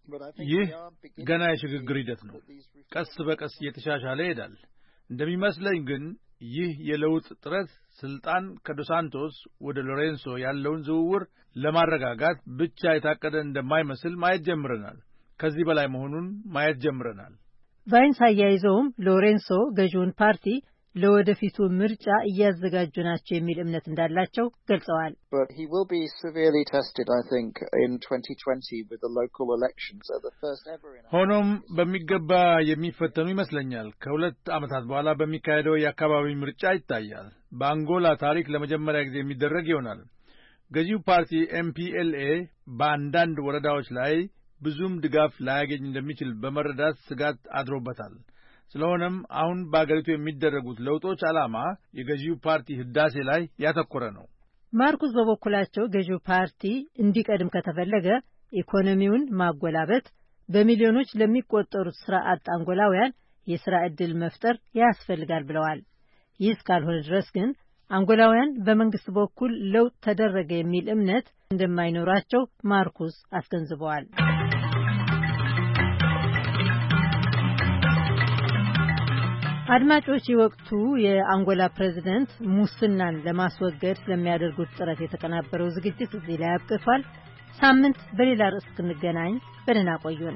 ይህ ገና የሽግግር ሂደት ነው። ቀስ በቀስ እየተሻሻለ ይሄዳል። እንደሚመስለኝ ግን ይህ የለውጥ ጥረት ስልጣን ከዶሳንቶስ ወደ ሎሬንሶ ያለውን ዝውውር ለማረጋጋት ብቻ የታቀደ እንደማይመስል ማየት ጀምረናል። ከዚህ በላይ መሆኑን ማየት ጀምረናል። ቫይንስ አያይዘውም ሎሬንሶ ገዢውን ፓርቲ ለወደፊቱ ምርጫ እያዘጋጁ ናቸው የሚል እምነት እንዳላቸው ገልጸዋል። But he will be severely tested, I think, in 2020 with the local elections at the first ever in. ሆኖም በሚገባ የሚፈተኑ ይመስለኛል። ከ2 ዓመታት በኋላ በሚካሄደው የአካባቢ ምርጫ ይታያል። በአንጎላ ታሪክ ለመጀመሪያ ጊዜ የሚደረግ ይሆናል። ገዢው ፓርቲ MPLA በአንዳንድ ወረዳዎች ላይ ብዙም ድጋፍ ላያገኝ እንደሚችል በመረዳት ስጋት አድሮበታል። ስለሆነም አሁን በአገሪቱ የሚደረጉት ለውጦች ዓላማ የገዢው ፓርቲ ህዳሴ ላይ ያተኮረ ነው። ማርኩስ በበኩላቸው ገዢው ፓርቲ እንዲቀድም ከተፈለገ ኢኮኖሚውን ማጎላበት፣ በሚሊዮኖች ለሚቆጠሩት ስራ አጥ አንጎላውያን የስራ ዕድል መፍጠር ያስፈልጋል ብለዋል። ይህ እስካልሆነ ድረስ ግን አንጎላውያን በመንግስት በኩል ለውጥ ተደረገ የሚል እምነት እንደማይኖራቸው ማርኩስ አስገንዝበዋል። አድማጮች፣ የወቅቱ የአንጎላ ፕሬዝዳንት ሙስናን ለማስወገድ ስለሚያደርጉት ጥረት የተቀናበረው ዝግጅት እዚህ ላይ አብቅቷል። ሳምንት በሌላ ርዕስ እስክንገናኝ በደህና ቆዩን።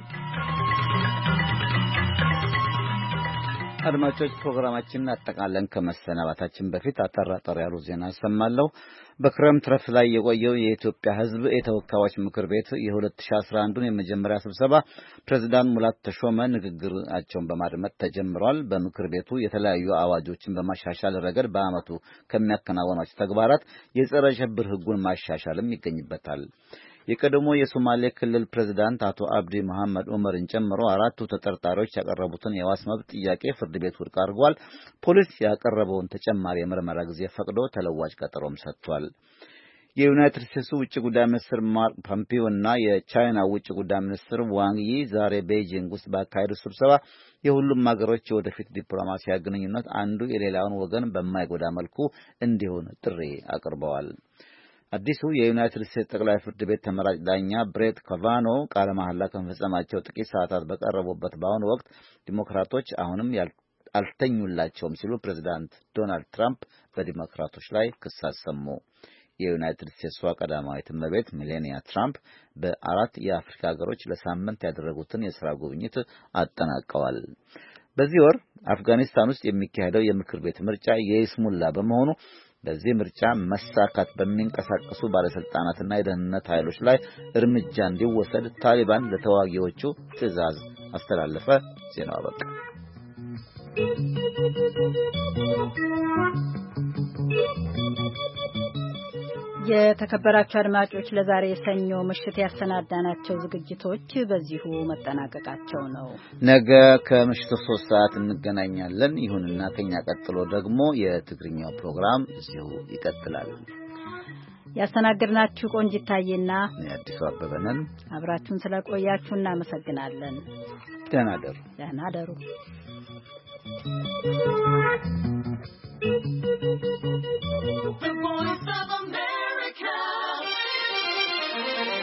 አድማጮች፣ ፕሮግራማችንን አጠቃለን ከመሰናባታችን በፊት አጠራጣሪ ያሉ ዜና አሰማለሁ። በክረምት ረፍት ላይ የቆየው የኢትዮጵያ ሕዝብ የተወካዮች ምክር ቤት የ2011ን የመጀመሪያ ስብሰባ ፕሬዝዳንት ሙላቱ ተሾመ ንግግራቸውን በማድመጥ ተጀምሯል። በምክር ቤቱ የተለያዩ አዋጆችን በማሻሻል ረገድ በዓመቱ ከሚያከናውኗቸው ተግባራት የጸረ ሽብር ሕጉን ማሻሻልም ይገኝበታል። የቀድሞ የሶማሌ ክልል ፕሬዝዳንት አቶ አብዲ መሐመድ ዑመርን ጨምሮ 4 ተጠርጣሪዎች ያቀረቡትን የዋስ መብት ጥያቄ ፍርድ ቤት ውድቅ አድርጓል። ፖሊስ ያቀረበውን ተጨማሪ የምርመራ ጊዜ ፈቅዶ ተለዋጭ ቀጠሮም ሰጥቷል። የዩናይትድ ስቴትስ ውጭ ጉዳይ ሚኒስትር ማርክ ፖምፒዮ እና የቻይና ውጭ ጉዳይ ሚኒስትር ዋንግ ይ ዛሬ ቤጂንግ ውስጥ ባካሄዱት ስብሰባ የሁሉም ሀገሮች የወደፊት ዲፕሎማሲያዊ ግንኙነት አንዱ የሌላውን ወገን በማይጎዳ መልኩ እንዲሆን ጥሪ አቅርበዋል። አዲሱ የዩናይትድ ስቴትስ ጠቅላይ ፍርድ ቤት ተመራጭ ዳኛ ብሬት ካቫኖ ቃለ መሐላ ከመፈጸማቸው ጥቂት ሰዓታት በቀረቡበት በአሁኑ ወቅት ዲሞክራቶች አሁንም አልተኙላቸውም ሲሉ ፕሬዝዳንት ዶናልድ ትራምፕ በዲሞክራቶች ላይ ክስ አሰሙ። የዩናይትድ ስቴትስ ቀዳማዊት እመቤት ሜላኒያ ትራምፕ በ4 የአፍሪካ ሀገሮች ለሳምንት ያደረጉትን የሥራ ጉብኝት አጠናቀዋል። በዚህ ወር አፍጋኒስታን ውስጥ የሚካሄደው የምክር ቤት ምርጫ የይስሙላ በመሆኑ በዚህ ምርጫ መሳካት በሚንቀሳቀሱ ባለስልጣናትና የደህንነት ኃይሎች ላይ እርምጃ እንዲወሰድ ታሊባን ለተዋጊዎቹ ትዕዛዝ አስተላለፈ። ዜናው አበቃ። የተከበራችሁ አድማጮች፣ ለዛሬ የሰኞ ምሽት ያሰናዳናቸው ዝግጅቶች በዚሁ መጠናቀቃቸው ነው። ነገ ከምሽቱ 3 ሰዓት እንገናኛለን። ይሁንና ከኛ ቀጥሎ ደግሞ የትግርኛው ፕሮግራም እዚሁ ይቀጥላል። ያስተናገድናችሁ ቆንጂት ታዬና አዲሱ አበበ ነን። አብራችሁን ስለቆያችሁ እናመሰግናለን። ደህና ደሩ። ደህና ደሩ። The voice of America.